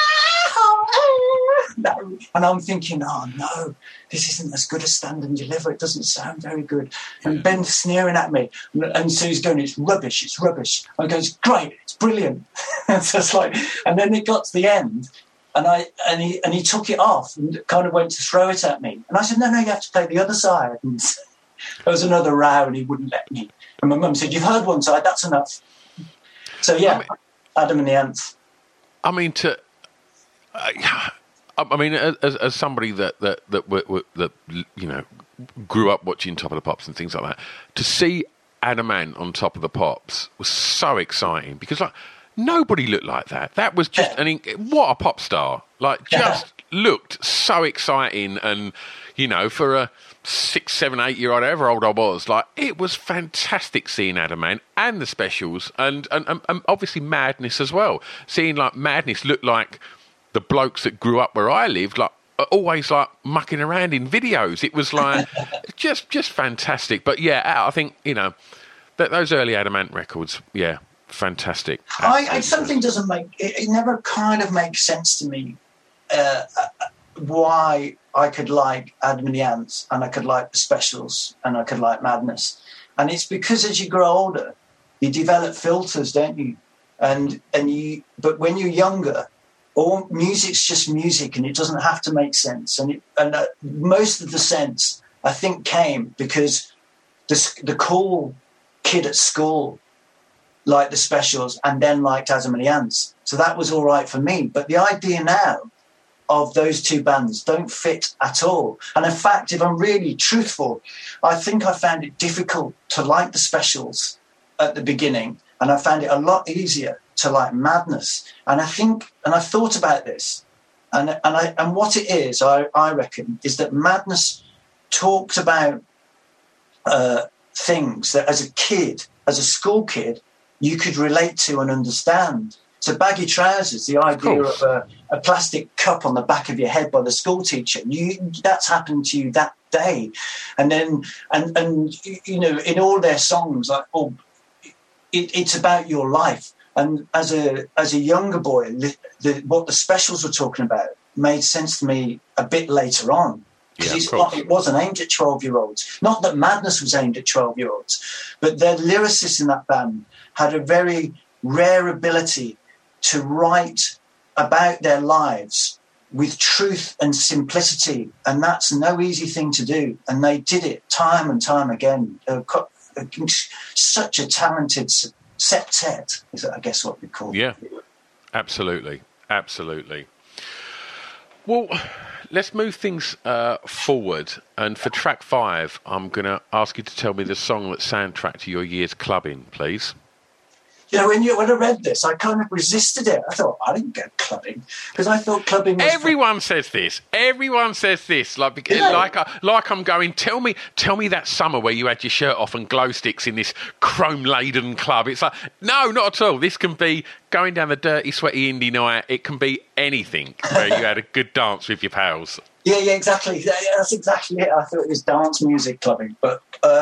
and I'm thinking, oh no, this isn't as good as Stand and Deliver. It doesn't sound very good. And Ben's sneering at me, and Sue's going, "It's rubbish, it's rubbish." And I go, "It's great, it's brilliant." And so it's like, and then it got to the end, and he took it off and kind of went to throw it at me, and I said, "No, you have to play the other side." And there was another row, and he wouldn't let me. And my mum said, "You've heard one side, that's enough." So Adam and the Ants. As somebody that grew up watching Top of the Pops and things like that, to see Adam Ant on Top of the Pops was so exciting, because nobody looked like that. That was just what a pop star! Just looked so exciting, and for a 6, 7, 8-year-old, however old I was, it was fantastic seeing Adam Ant and the specials, and obviously Madness as well. Seeing Madness look like the blokes that grew up where I lived, like, are always like mucking around in videos. It was like just fantastic. But yeah, I think, you know, those early Adamant records, yeah, fantastic. Something doesn't make it never kind of makes sense to me why I could like Adam and the Ants and I could like the Specials and I could like Madness. And it's because as you grow older, you develop filters, don't you? But when you're younger, all music's just music, and it doesn't have to make sense. And most of the sense, I think, came because the cool kid at school liked the Specials and then liked Adam and the Ants. So that was all right for me. But the idea now of those two bands don't fit at all. And in fact, if I'm really truthful, I think I found it difficult to like the Specials at the beginning, and I found it a lot easier to like Madness. And I think, and I thought about this, and what it is, I reckon, is that Madness talked about things that as a kid, as a school kid, you could relate to and understand. So baggy trousers, the idea of a plastic cup on the back of your head by the school teacher, that's happened to you that day. And then, and you know, in all their songs, like, it's about your life. And as a younger boy, what the Specials were talking about made sense to me a bit later on. Because it wasn't aimed at 12-year-olds. Not that Madness was aimed at 12-year-olds, but their lyricists in that band had a very rare ability to write about their lives with truth and simplicity. And that's no easy thing to do. And they did it time and time again. Such a talented septet is, I guess, what we call it. Yeah, absolutely. Well, let's move things forward. And for track 5, I'm going to ask you to tell me the song that soundtracked to your year's clubbing, please. You know, when I read this, I kind of resisted it. I thought, I didn't go clubbing, because I thought clubbing was... Everyone says this. Like I'm going, tell me that summer where you had your shirt off and glow sticks in this chrome-laden club. It's like, no, not at all. This can be going down the dirty, sweaty indie night. It can be anything where you had a good dance with your pals. Yeah, exactly. That's exactly it. I thought it was dance music clubbing. But...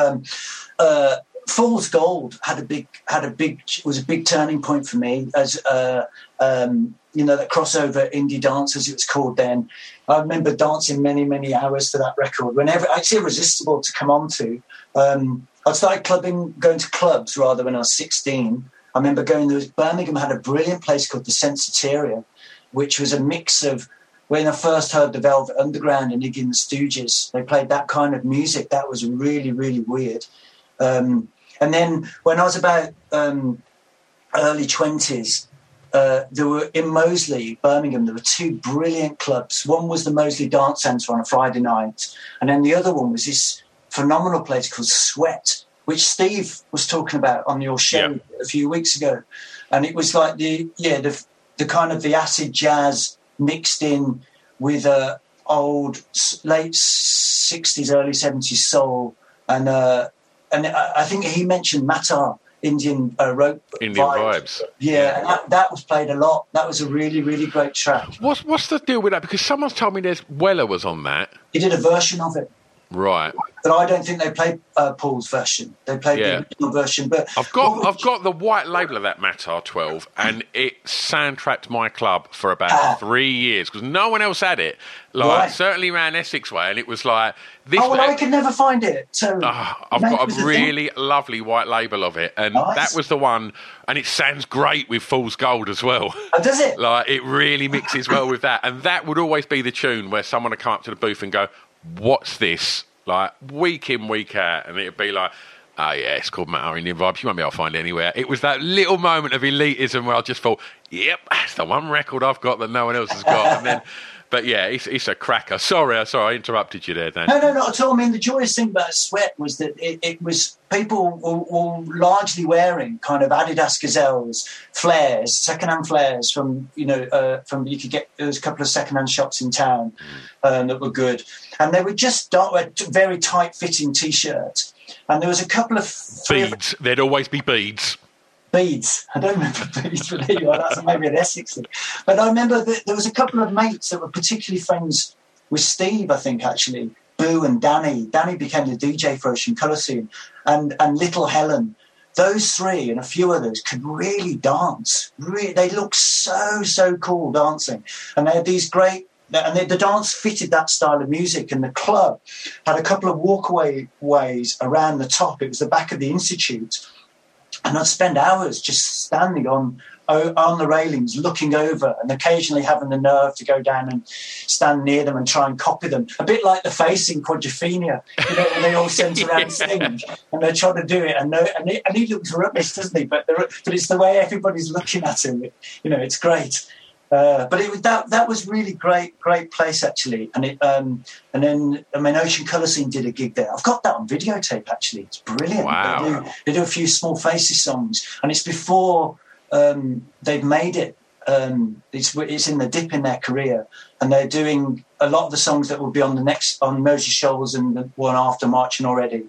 Fool's Gold was a big turning point for me as you know, that crossover indie dance, as it was called then. I remember dancing many hours to that record. Whenever it's irresistible to come on to. I started going to clubs rather when I was 16. I remember Birmingham had a brilliant place called the Sensiteria, which was a mix of when I first heard the Velvet Underground and Iggy and the Stooges. They played that kind of music. That was really, really weird. And then when I was about early 20s, there were in Moseley, Birmingham, there were 2 brilliant clubs. One was the Moseley Dance Centre on a Friday night, and then the other one was this phenomenal place called Sweat, which Steve was talking about on your show a few weeks ago. And it was like the kind of the acid jazz mixed in with old late 60s, early 70s soul, and I think he mentioned Matar, Indian rope vibes. Yeah. And that was played a lot. That was a really, really great track. What's the deal with that? Because someone's told me Weller was on that. He did a version of it. Right. But I don't think they played Paul's version. They played the original version. But I've got the white label of that Matar 12, and it soundtracked my club for about 3 years because no one else had it. Certainly around Essex way, and it was like this. Oh, well, I could never find it. So I've got a really lovely white label of it, and that was the one. And it sounds great with Fool's Gold as well. Oh, does it? Like it really mixes well with that, and that would always be the tune where someone would come up to the booth and go, "What's this?" Like week in, week out, and it'd be like, "Oh yeah, it's called Matar Indian Vibes. You won't be able to find it anywhere." It was that little moment of elitism where I just thought, "Yep, that's the one record I've got that no one else has got." And then, but yeah, it's a cracker. Sorry, I interrupted you there, Dan. No, not at all. I mean, the joyous thing about Sweat was that it was people were largely wearing kind of Adidas Gazelles, flares, secondhand flares from you could get. There was a couple of secondhand shops in town that were good. And they were just very tight-fitting T-shirts. And there was a couple of... Beads. There'd always be beads. Beads. I don't remember Beads, but there you are. That's maybe an Essex thing. But I remember that there was a couple of mates that were particularly friends with Steve, I think, actually. Boo and Danny. Danny became the DJ for Ocean Colour Scene. And Little Helen. Those three and a few others could really dance. They looked so cool dancing. And they had these great... And the dance fitted that style of music, and the club had a couple of ways around the top. It was the back of the Institute, and I'd spend hours just standing on the railings, looking over, and occasionally having the nerve to go down and stand near them and try and copy them. A bit like the face in Quadrophenia, when they all centre around sing, and they're trying to do it, and he looks rubbish, doesn't he? But it's the way everybody's looking at him. It's great. But that was really great place actually, and then Ocean Colour Scene did a gig there. I've got that on videotape actually. It's brilliant. Wow. They do a few Small Faces songs, and it's before they've made it. It's in the dip in their career, and they're doing a lot of the songs that will be on Moses Shoals and the one after Marching Already.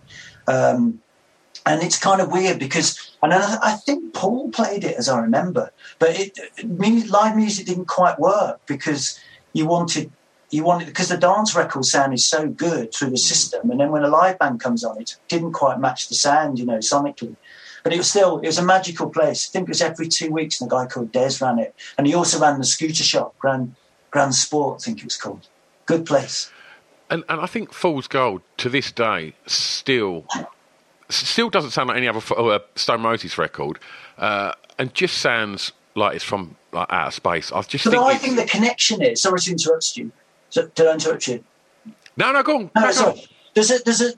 And it's kind of weird because, and I think Paul played it as I remember, but live music didn't quite work because you wanted because the dance record sound is so good through the system, and then when a live band comes on, it didn't quite match the sound, sonically. But it was a magical place. I think it was every 2 weeks, and a guy called Des ran it, and he also ran the scooter shop, Grand Sport, I think it was called. Good place. And I think Fool's Gold to this day still doesn't sound like any other Stone Roses record, and just sounds like it's from outer space. I think the connection is. Sorry to interrupt you. Did I interrupt you? No, go on. No, sorry. There's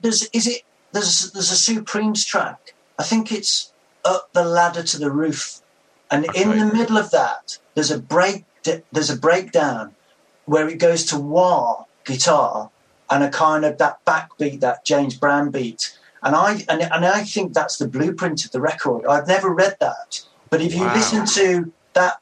a Supremes track. I think it's Up the Ladder to the Roof, and in the middle of that, there's a breakdown where it goes to wah guitar and a kind of that backbeat, that James Brown beat. And I think that's the blueprint of the record. I've never read that, but if you listen to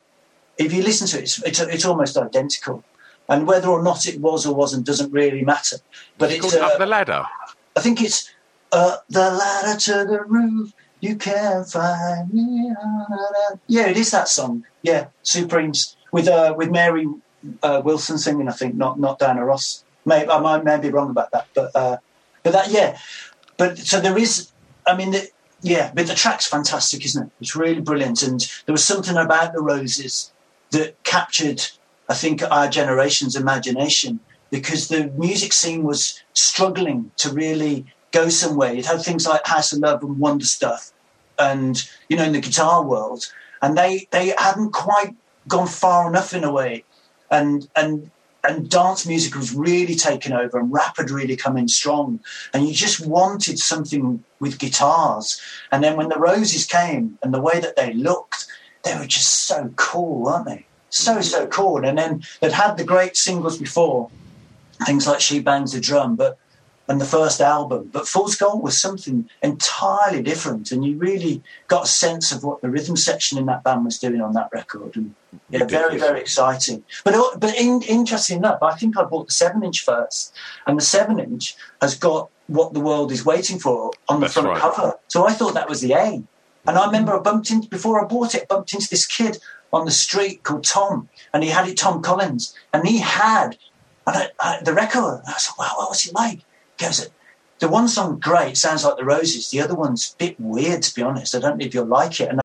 it, it's almost identical. And whether or not it was or wasn't doesn't really matter. But it's Up the Ladder. I think it's Up the Ladder to the Roof. You can't find me. Yeah, it is that song. Yeah, Supremes with Mary Wilson singing. I think not Diana Ross. I may be wrong about that, but that yeah. But so there is, but the track's fantastic, isn't it? It's really brilliant. And there was something about the Roses that captured, I think, our generation's imagination, because the music scene was struggling to really go somewhere. It had things like House of Love and Wonder Stuff and, in the guitar world. And they hadn't quite gone far enough in a way. And dance music was really taken over, and rap had really come in strong, and you just wanted something with guitars. And then when the Roses came and the way that they looked, they were just so cool, weren't they? So cool. And then they'd had the great singles before, things like She Bangs the Drum, and the first album. But Fool's Gold was something entirely different, and you really got a sense of what the rhythm section in that band was doing on that record. And very, very exciting. But interesting enough, I think I bought the 7-inch first, and the 7-inch has got What the World is Waiting For on the front cover. So I thought that was the A. And I remember before I bought it, I bumped into this kid on the street called Tom, and he had it, Tom Collins, and he had the record. And I said, wow, what's it like? He goes, the one song, great, sounds like the Roses. The other one's a bit weird, to be honest. I don't know if you'll like it.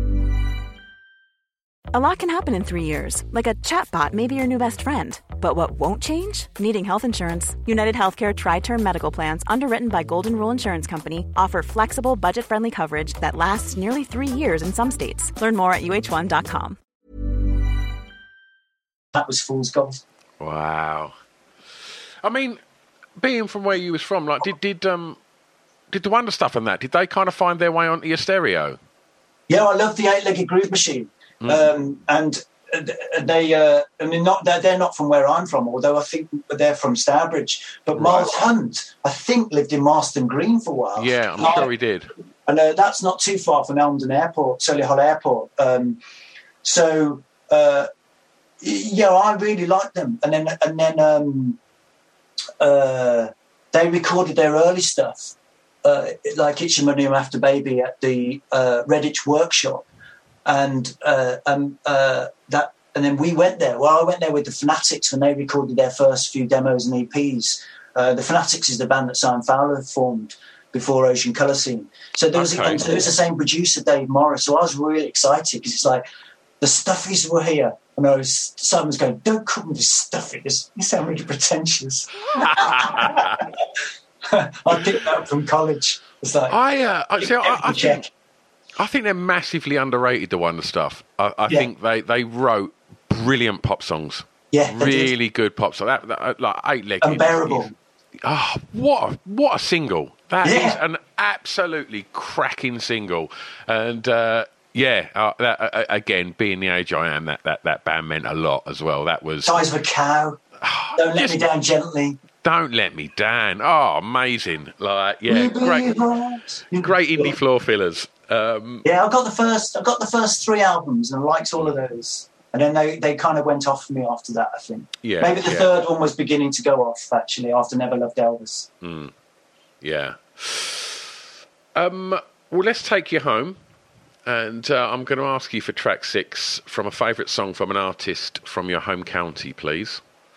A lot can happen in 3 years, like a chatbot may be your new best friend. But what won't change? Needing health insurance. United Healthcare Tri-Term Medical Plans, underwritten by Golden Rule Insurance Company, offer flexible, budget-friendly coverage that lasts nearly 3 years in some states. Learn more at uh1.com. That was Fool's Gold. Wow. Being from where you was from, did the Wonder Stuff and that, did they kind of find their way onto your stereo? Yeah, I love the 8-Legged Groove Machine. And they, they're not from where I'm from, although I think they're from Stourbridge. But Miles Hunt, I think, lived in Marston Green for a while. Yeah, I'm sure he did. And that's not too far from Elmdon Airport, Solihull Airport. I really liked them. And then they recorded their early stuff, like Itch Your Money After Baby, at the Redditch Workshop. and that. And then we went there. Well, I went there with the Fanatics when they recorded their first few demos and EPs. The Fanatics is the band that Simon Fowler formed before Ocean Colour Scene. So there was, and so it was the same producer, Dave Morris. So I was really excited because it's like the Stuffies were here, and Simon's going, "Don't call me the Stuffies. You sound really pretentious." I picked that up from college. It's like I think they're massively underrated. The Wonder Stuff. I think they wrote brilliant pop songs. Yeah, really good pop songs. That like Eight Legged. Unbearable. What a single! That is an absolutely cracking single, and again, being the age I am, that band meant a lot as well. That was Size of a Cow. Don't Let Me Down Gently. Don't Let Me Down. Oh, amazing! Like, great indie floor fillers. I got the first 3 albums and I liked all of those. And then they kind of went off for me after that, I think. Yeah, maybe the third one was beginning to go off, actually, after Never Loved Elvis. Yeah. Well, let's take you home. And I'm going to ask you for track 6 from a favourite song from an artist from your home county, please.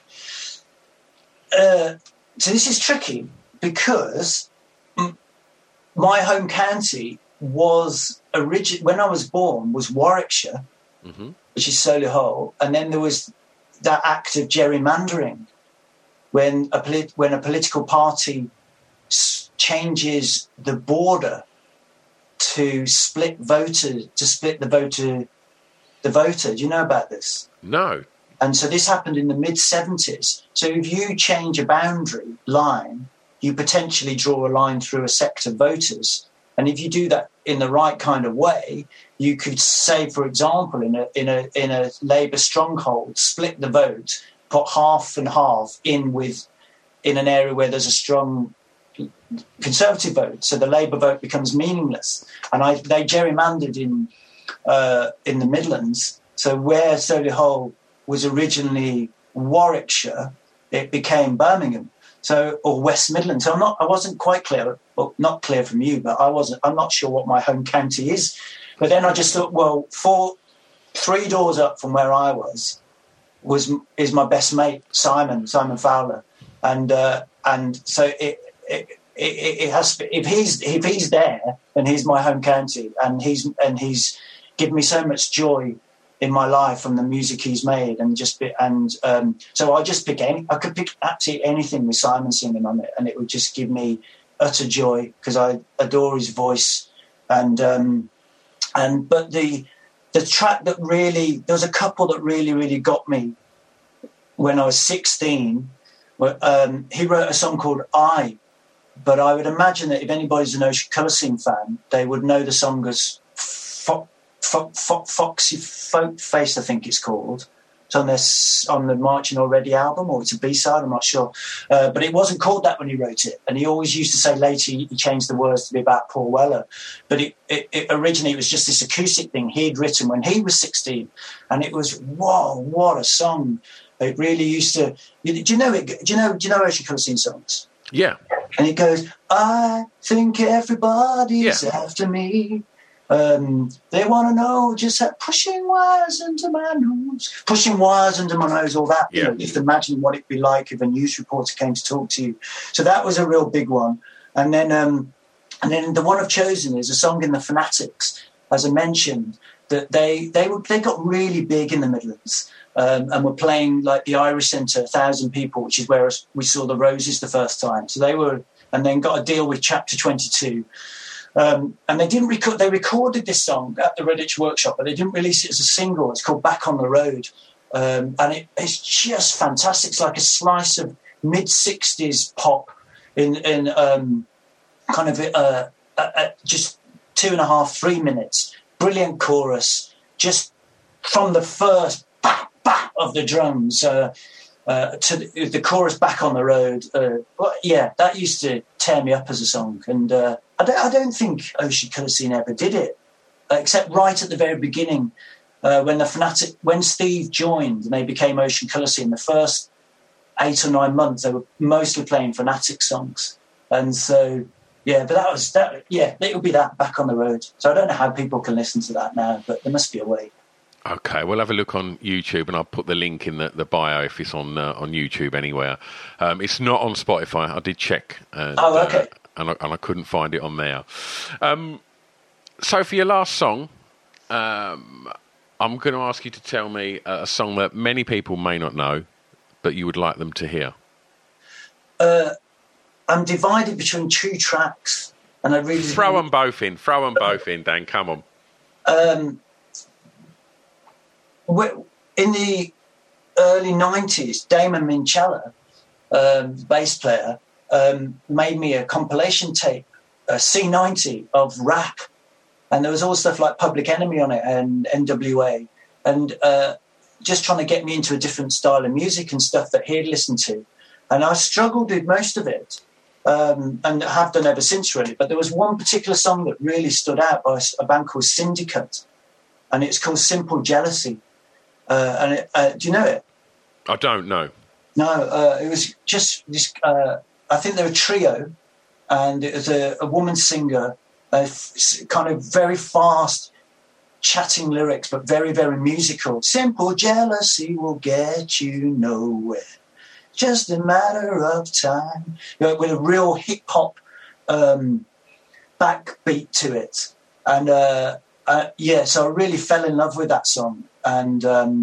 So this is tricky because my home county was when I was born was Warwickshire, which is Solihull, and then there was that act of gerrymandering when a political party changes the border to split the voter. Do you know about this? No. And so this happened in the mid-70s. So if you change a boundary line, you potentially draw a line through a sect of voters. And if you do that in the right kind of way, you could say, for example, in a Labour stronghold, split the vote, put half and half in an area where there's a strong Conservative vote, so the Labour vote becomes meaningless. And they gerrymandered in the Midlands. So where Solihull was originally Warwickshire, it became Birmingham. So, or West Midlands. So I wasn't quite clear, well, not clear from you, but I'm not sure what my home county is. But then I just thought, well, 3 doors up from where I is my best mate, Simon Fowler. And so it has to, if he's there, then he's my home county, and he's given me so much joy in my life from the music he's made, so I could pick absolutely anything with Simon singing on it, and it would just give me utter joy because I adore his voice, but the track that really, there was a couple that really got me when I was 16. He wrote a song called I, but I would imagine that if anybody's an Ocean Colour Scene fan, they would know the song as Foxy Folk Face, I think it's called. It's on the Marching Already album, or it's a B-side, I'm not sure. But it wasn't called that when he wrote it. And he always used to say later he changed the words to be about Paul Weller. But it originally was just this acoustic thing he'd written when he was 16. And it was, whoa, what a song. It really used to... Do you know Ocean Colour Scene songs? Yeah. And it goes, I think everybody's after me. They want to know just how pushing wires under my nose, all that. Yeah. Just imagine what it'd be like if a news reporter came to talk to you. So that was a real big one. And then the one I've chosen is a song in the Fanatics, as I mentioned, that they got really big in the Midlands. And were playing like the Irish Centre, 1,000 people, which is where we saw the Roses the first time. So and then got a deal with Chapter 22. And they didn't record. They recorded this song at the Redditch Workshop, but they didn't release it as a single. It's called Back on the Road, and it's just fantastic. It's like a slice of mid-60s pop in kind of just 2.5, 3 minutes. Brilliant chorus, just from the first bap bap of the drums to the chorus, Back on the Road. That used to tear me up as a song, and I don't think Ocean Colour Scene ever did it, except right at the very beginning when Steve joined and they became Ocean Colour Scene. The first 8 or 9 months they were mostly playing Fanatic songs, and so Yeah, but that was that. Yeah, it'll be that Back on the Road. So I don't know how people can listen to that now, but there must be a way. Okay, we'll have a look on YouTube, and I'll put the link in the bio if it's on YouTube anywhere. It's not on Spotify. I did check. And, okay. And I couldn't find it on there. So for your last song, I'm going to ask you to tell me a song that many people may not know, but you would like them to hear. I'm divided between 2 tracks, and I really throw them both in. Throw them both in, Dan. Come on. In the early 90s, Damon Minchella, bass player, made me a compilation tape, a C90 of rap, and there was all stuff like Public Enemy on it and NWA, and just trying to get me into a different style of music and stuff that he'd listened to. And I struggled with most of it, and have done ever since, really. But there was one particular song that really stood out by a band called Syndicate, and it's called Simple Jealousy. Do you know it? I don't know. No, it was just this. I think they're a trio, and it was a woman singer, kind of very fast, chatting lyrics, but very, very musical. Simple jealousy will get you nowhere. Just a matter of time. With a real hip hop backbeat to it, and so I really fell in love with that song. And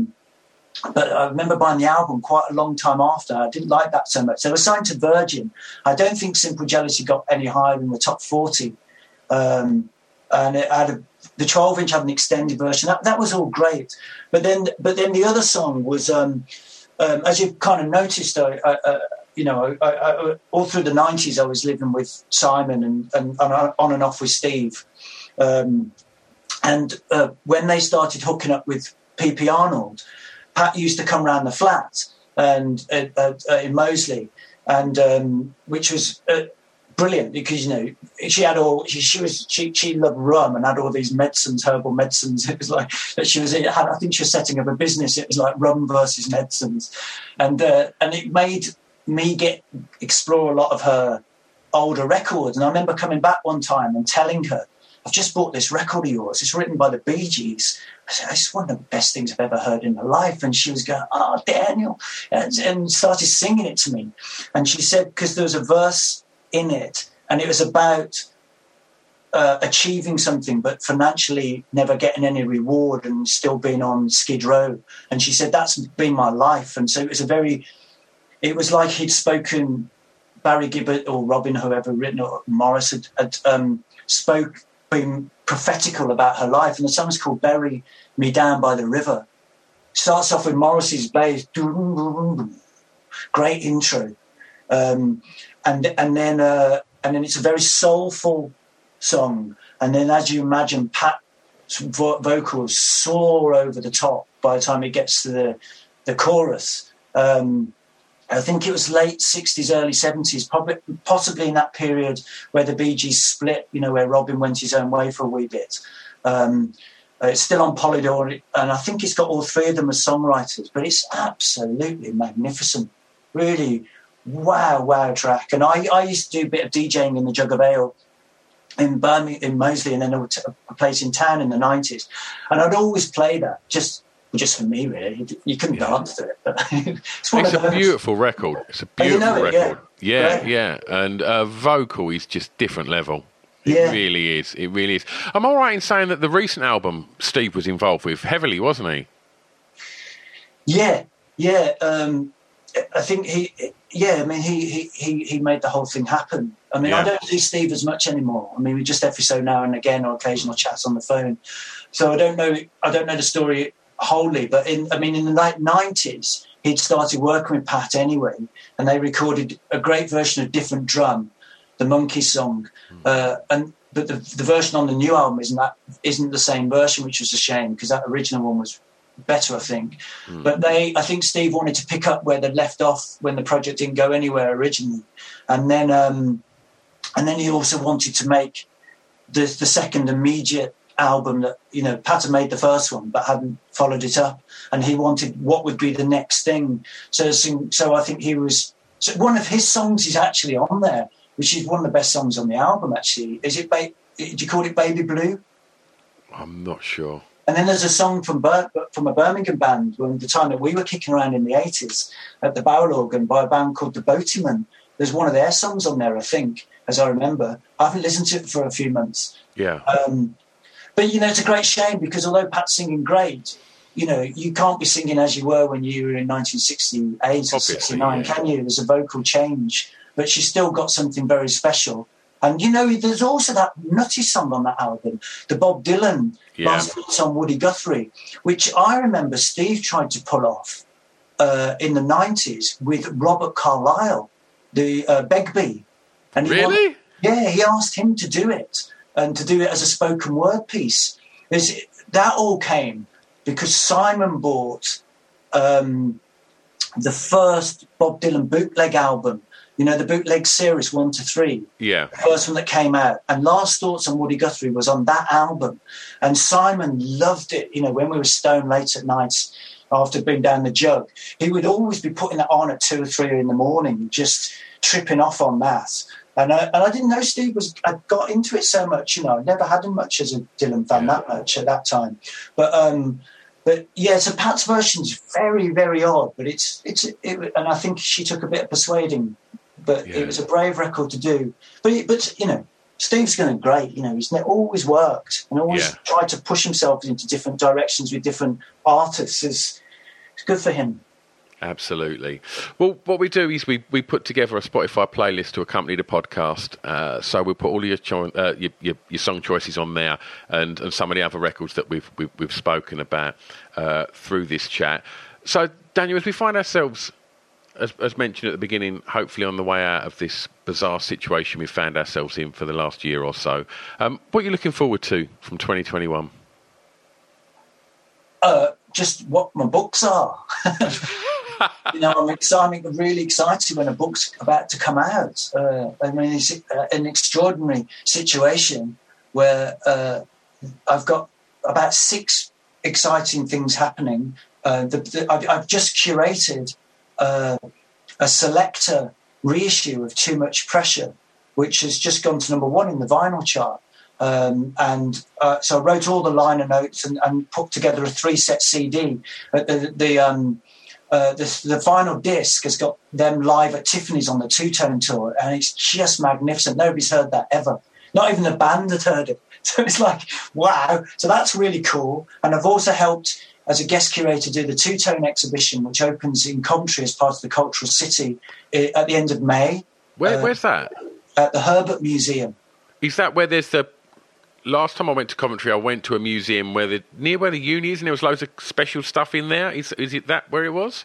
but I remember buying the album quite a long time after. I didn't like that so much. They were signed to Virgin. I don't think Simple Jealousy got any higher than the top 40. And it had the 12-inch had an extended version. That was all great. But then the other song was, as you've kind of noticed, all through the 90s, I was living with Simon and on and off with Steve. And when they started hooking up with P.P. Arnold, Pat used to come round the flat and in Moseley, and which was brilliant because she had she loved rum and had all these herbal medicines. It was like that I think she was setting up a business. It was like rum versus medicines, and it made me explore a lot of her older records. And I remember coming back one time and telling her, I've just bought this record of yours. It's written by the Bee Gees. I said, it's one of the best things I've ever heard in my life. And she was going, oh, Daniel, and started singing it to me. And she said, because there was a verse in it, and it was about achieving something, but financially never getting any reward and still being on Skid Row. And she said, that's been my life. And so it was like he'd spoken, Barry Gibbard or Robin, whoever written, or Morris had been prophetical about her life. And the song's called Bury Me Down by the River. Starts off with Morrissey's bass, great intro, and then it's a very soulful song. And then, as you imagine, Pat's vocals soar over the top by the time it gets to the chorus. I think it was late 60s, early 70s, possibly in that period where the Bee Gees split, where Robin went his own way for a wee bit. It's still on Polydor, and I think it's got all 3 of them as songwriters, but it's absolutely magnificent. Really, wow track. And I used to do a bit of DJing in the Jug of Ale in Birmingham, in Moseley, and then a place in town in the 90s. And I'd always play that, just for me, really. You couldn't dance to it, but it's a beautiful record. It's a beautiful record. Yeah. And vocal is just different level. It really is. It really is. Am I right in saying that the recent album Steve was involved with heavily, wasn't he? Yeah. I think he made the whole thing happen. I mean, I don't see Steve as much anymore. I mean, we just every so now and again, or occasional chats on the phone. So I don't know the story wholly, but in the late 90s, he'd started working with Pat anyway, and they recorded a great version of Different Drum, the Monkey song, but the version on the new album isn't the same version, which was a shame because that original one was better, I think. But I think Steve wanted to pick up where they'd left off when the project didn't go anywhere originally, and then he also wanted to make the second immediate album that Pat had made the first one but hadn't followed it up, and he wanted what would be the next thing. So I think one of his songs is actually on there, which is one of the best songs on the album, actually. Do you call it Baby Blue? I'm not sure. And then there's a song from a Birmingham band from the time that we were kicking around in the 80s at the barrel organ by a band called the Boatymen. There's one of their songs on there, I think, as I remember. I haven't listened to it for a few months. Yeah. But, it's a great shame because although Pat's singing great, you can't be singing as you were when you were in 1968 or 69, can you? There's a vocal change. But she's still got something very special. And, there's also that nutty song on that album, the Bob Dylan last on Woody Guthrie, which I remember Steve tried to pull off in the 90s with Robert Carlyle, the Begbie. And really? He asked him to do it and to do it as a spoken word piece. That all came because Simon bought the first Bob Dylan bootleg album, the bootleg series 1 to 3. Yeah. The first one that came out. And Last Thoughts on Woody Guthrie was on that album. And Simon loved it. When we were stoned late at night after being down the jug, he would always be putting that on at 2 or 3 in the morning, just tripping off on that. And I didn't know Steve had got into it so much. I never had him much as a Dylan fan that much at that time. But so Pat's version is very, very odd. But and I think she took a bit of persuading. But it was a brave record to do. But Steve's going great. He's always worked and always tried to push himself into different directions with different artists. It's good for him. Absolutely. Well, what we do is we put together a Spotify playlist to accompany the podcast. So we'll put all your song choices on there and some of the other records that we've spoken about through this chat. So, Daniel, as we find ourselves, as mentioned at the beginning, hopefully on the way out of this bizarre situation we found ourselves in for the last year or so, what are you looking forward to from 2021? Just what my books are. I'm really excited when a book's about to come out. It's an extraordinary situation where I've got about 6 exciting things happening. I've just curated a selector reissue of Too Much Pressure, which has just gone to number 1 in the vinyl chart. So I wrote all the liner notes and put together a 3-set CD. The final disc has got them live at Tiffany's on the Two-Tone Tour, and it's just magnificent. Nobody's heard that ever. Not even the band had heard it. So it's like, wow. So that's really cool. And I've also helped, as a guest curator, do the Two-Tone exhibition, which opens in Coventry as part of the Cultural City at the end of May. Where's that? At the Herbert Museum. Is that where there's the... Last time I went to Coventry, I went to a museum near where the uni is, and there was loads of special stuff in there. Is it that where it was?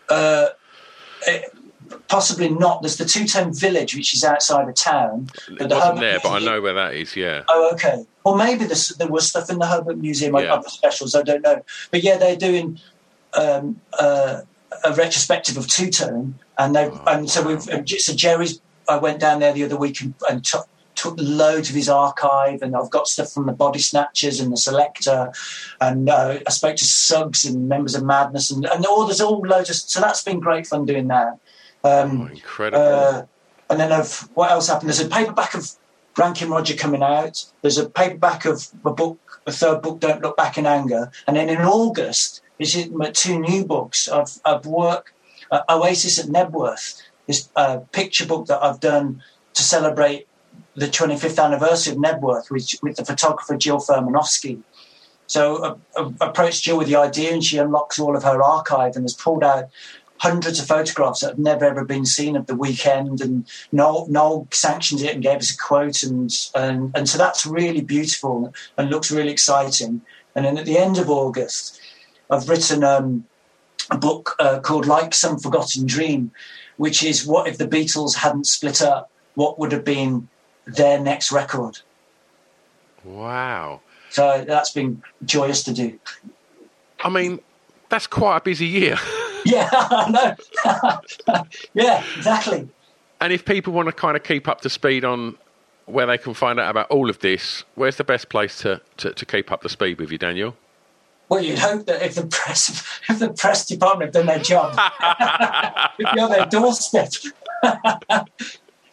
Possibly not. There's the Two-Tone Village, which is outside of town. It wasn't there, but I know where that is, yeah. Oh, okay. Or maybe there was stuff in the Herbert Museum, like other specials, I don't know. But yeah, they're doing a retrospective of Two-Tone, so Jerry's... I went down there the other week and took loads of his archive, and I've got stuff from the Body Snatchers and the Selector, and I spoke to Suggs and members of Madness, and there's all loads of... So that's been great fun doing that. Incredible. And then what else happened? There's a paperback of Rankin Roger coming out. There's a paperback of a third book, Don't Look Back in Anger. And then in August, this is my 2 new books. I've worked Oasis at Nebworth, this picture book that I've done to celebrate the 25th anniversary of Nebworth with the photographer Jill Furmanovsky. So I approached Jill with the idea, and she unlocks all of her archive and has pulled out hundreds of photographs that have never ever been seen of the weekend. And Noel sanctioned it and gave us a quote, and so that's really beautiful and looks really exciting. And then at the end of August, I've written a book called Like Some Forgotten Dream, which is what if the Beatles hadn't split up, what would have been their next record. Wow. So that's been joyous to do. I mean, that's quite a busy year. Yeah, I know. Yeah, exactly. And if people want to kind of keep up to speed on where they can find out about all of this, where's the best place to keep up to speed with you, Daniel? Well, you'd hope that if the press department have done their job, it'd be on their doorstep.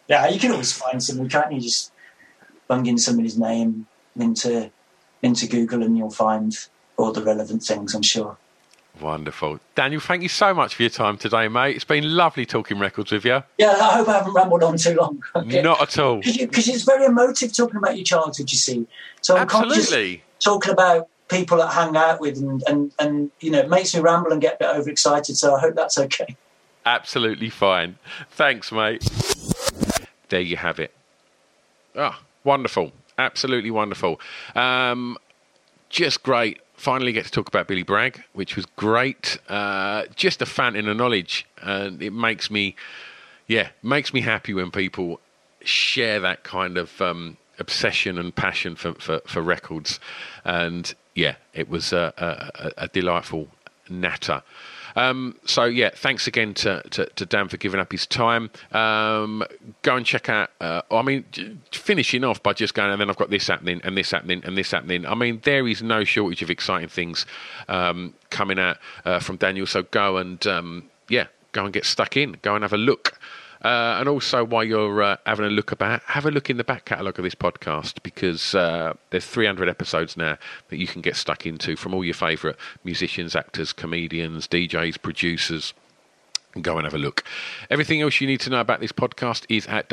Yeah, you can always find somebody, can't you? Just bung in somebody's name into Google and you'll find all the relevant things, I'm sure. Wonderful. Daniel, thank you so much for your time today, mate. It's been lovely talking records with you. Yeah, I hope I haven't rambled on too long. Okay? Not at all. Because it's very emotive talking about your childhood, you see. So I'm Absolutely. Talking about people that hang out with and you know, it makes me ramble and get a bit overexcited, so I hope that's okay. Absolutely fine. Thanks, mate. There you have it. Wonderful. Absolutely wonderful. Just great. Finally get to talk about Billy Bragg, which was great. Just a fountain of knowledge. And it makes me happy when people share that kind of obsession and passion for records. And yeah, it was a delightful natter. So yeah, thanks again to Dan for giving up his time. Go and check out, finishing off by just going, and then I've got this happening and this happening and this happening. I mean, there is no shortage of exciting things coming out from Daniel. So go and get stuck in, go and have a look. And also, while you're having a look about, have a look in the back catalogue of this podcast, because there's 300 episodes now that you can get stuck into from all your favourite musicians, actors, comedians, DJs, producers. Go and have a look. Everything else you need to know about this podcast is at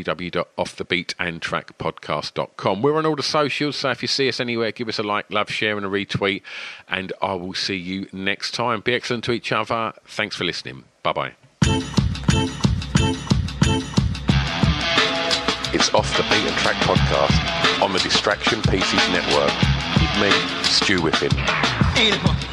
www.offthebeatandtrackpodcast.com. We're on all the socials, so if you see us anywhere, give us a like, love, share and a retweet, and I will see you next time. Be excellent to each other. Thanks for listening. Bye-bye. It's Off the Beaten Track podcast on the Distraction Pieces Network with me, Stu Whiffen.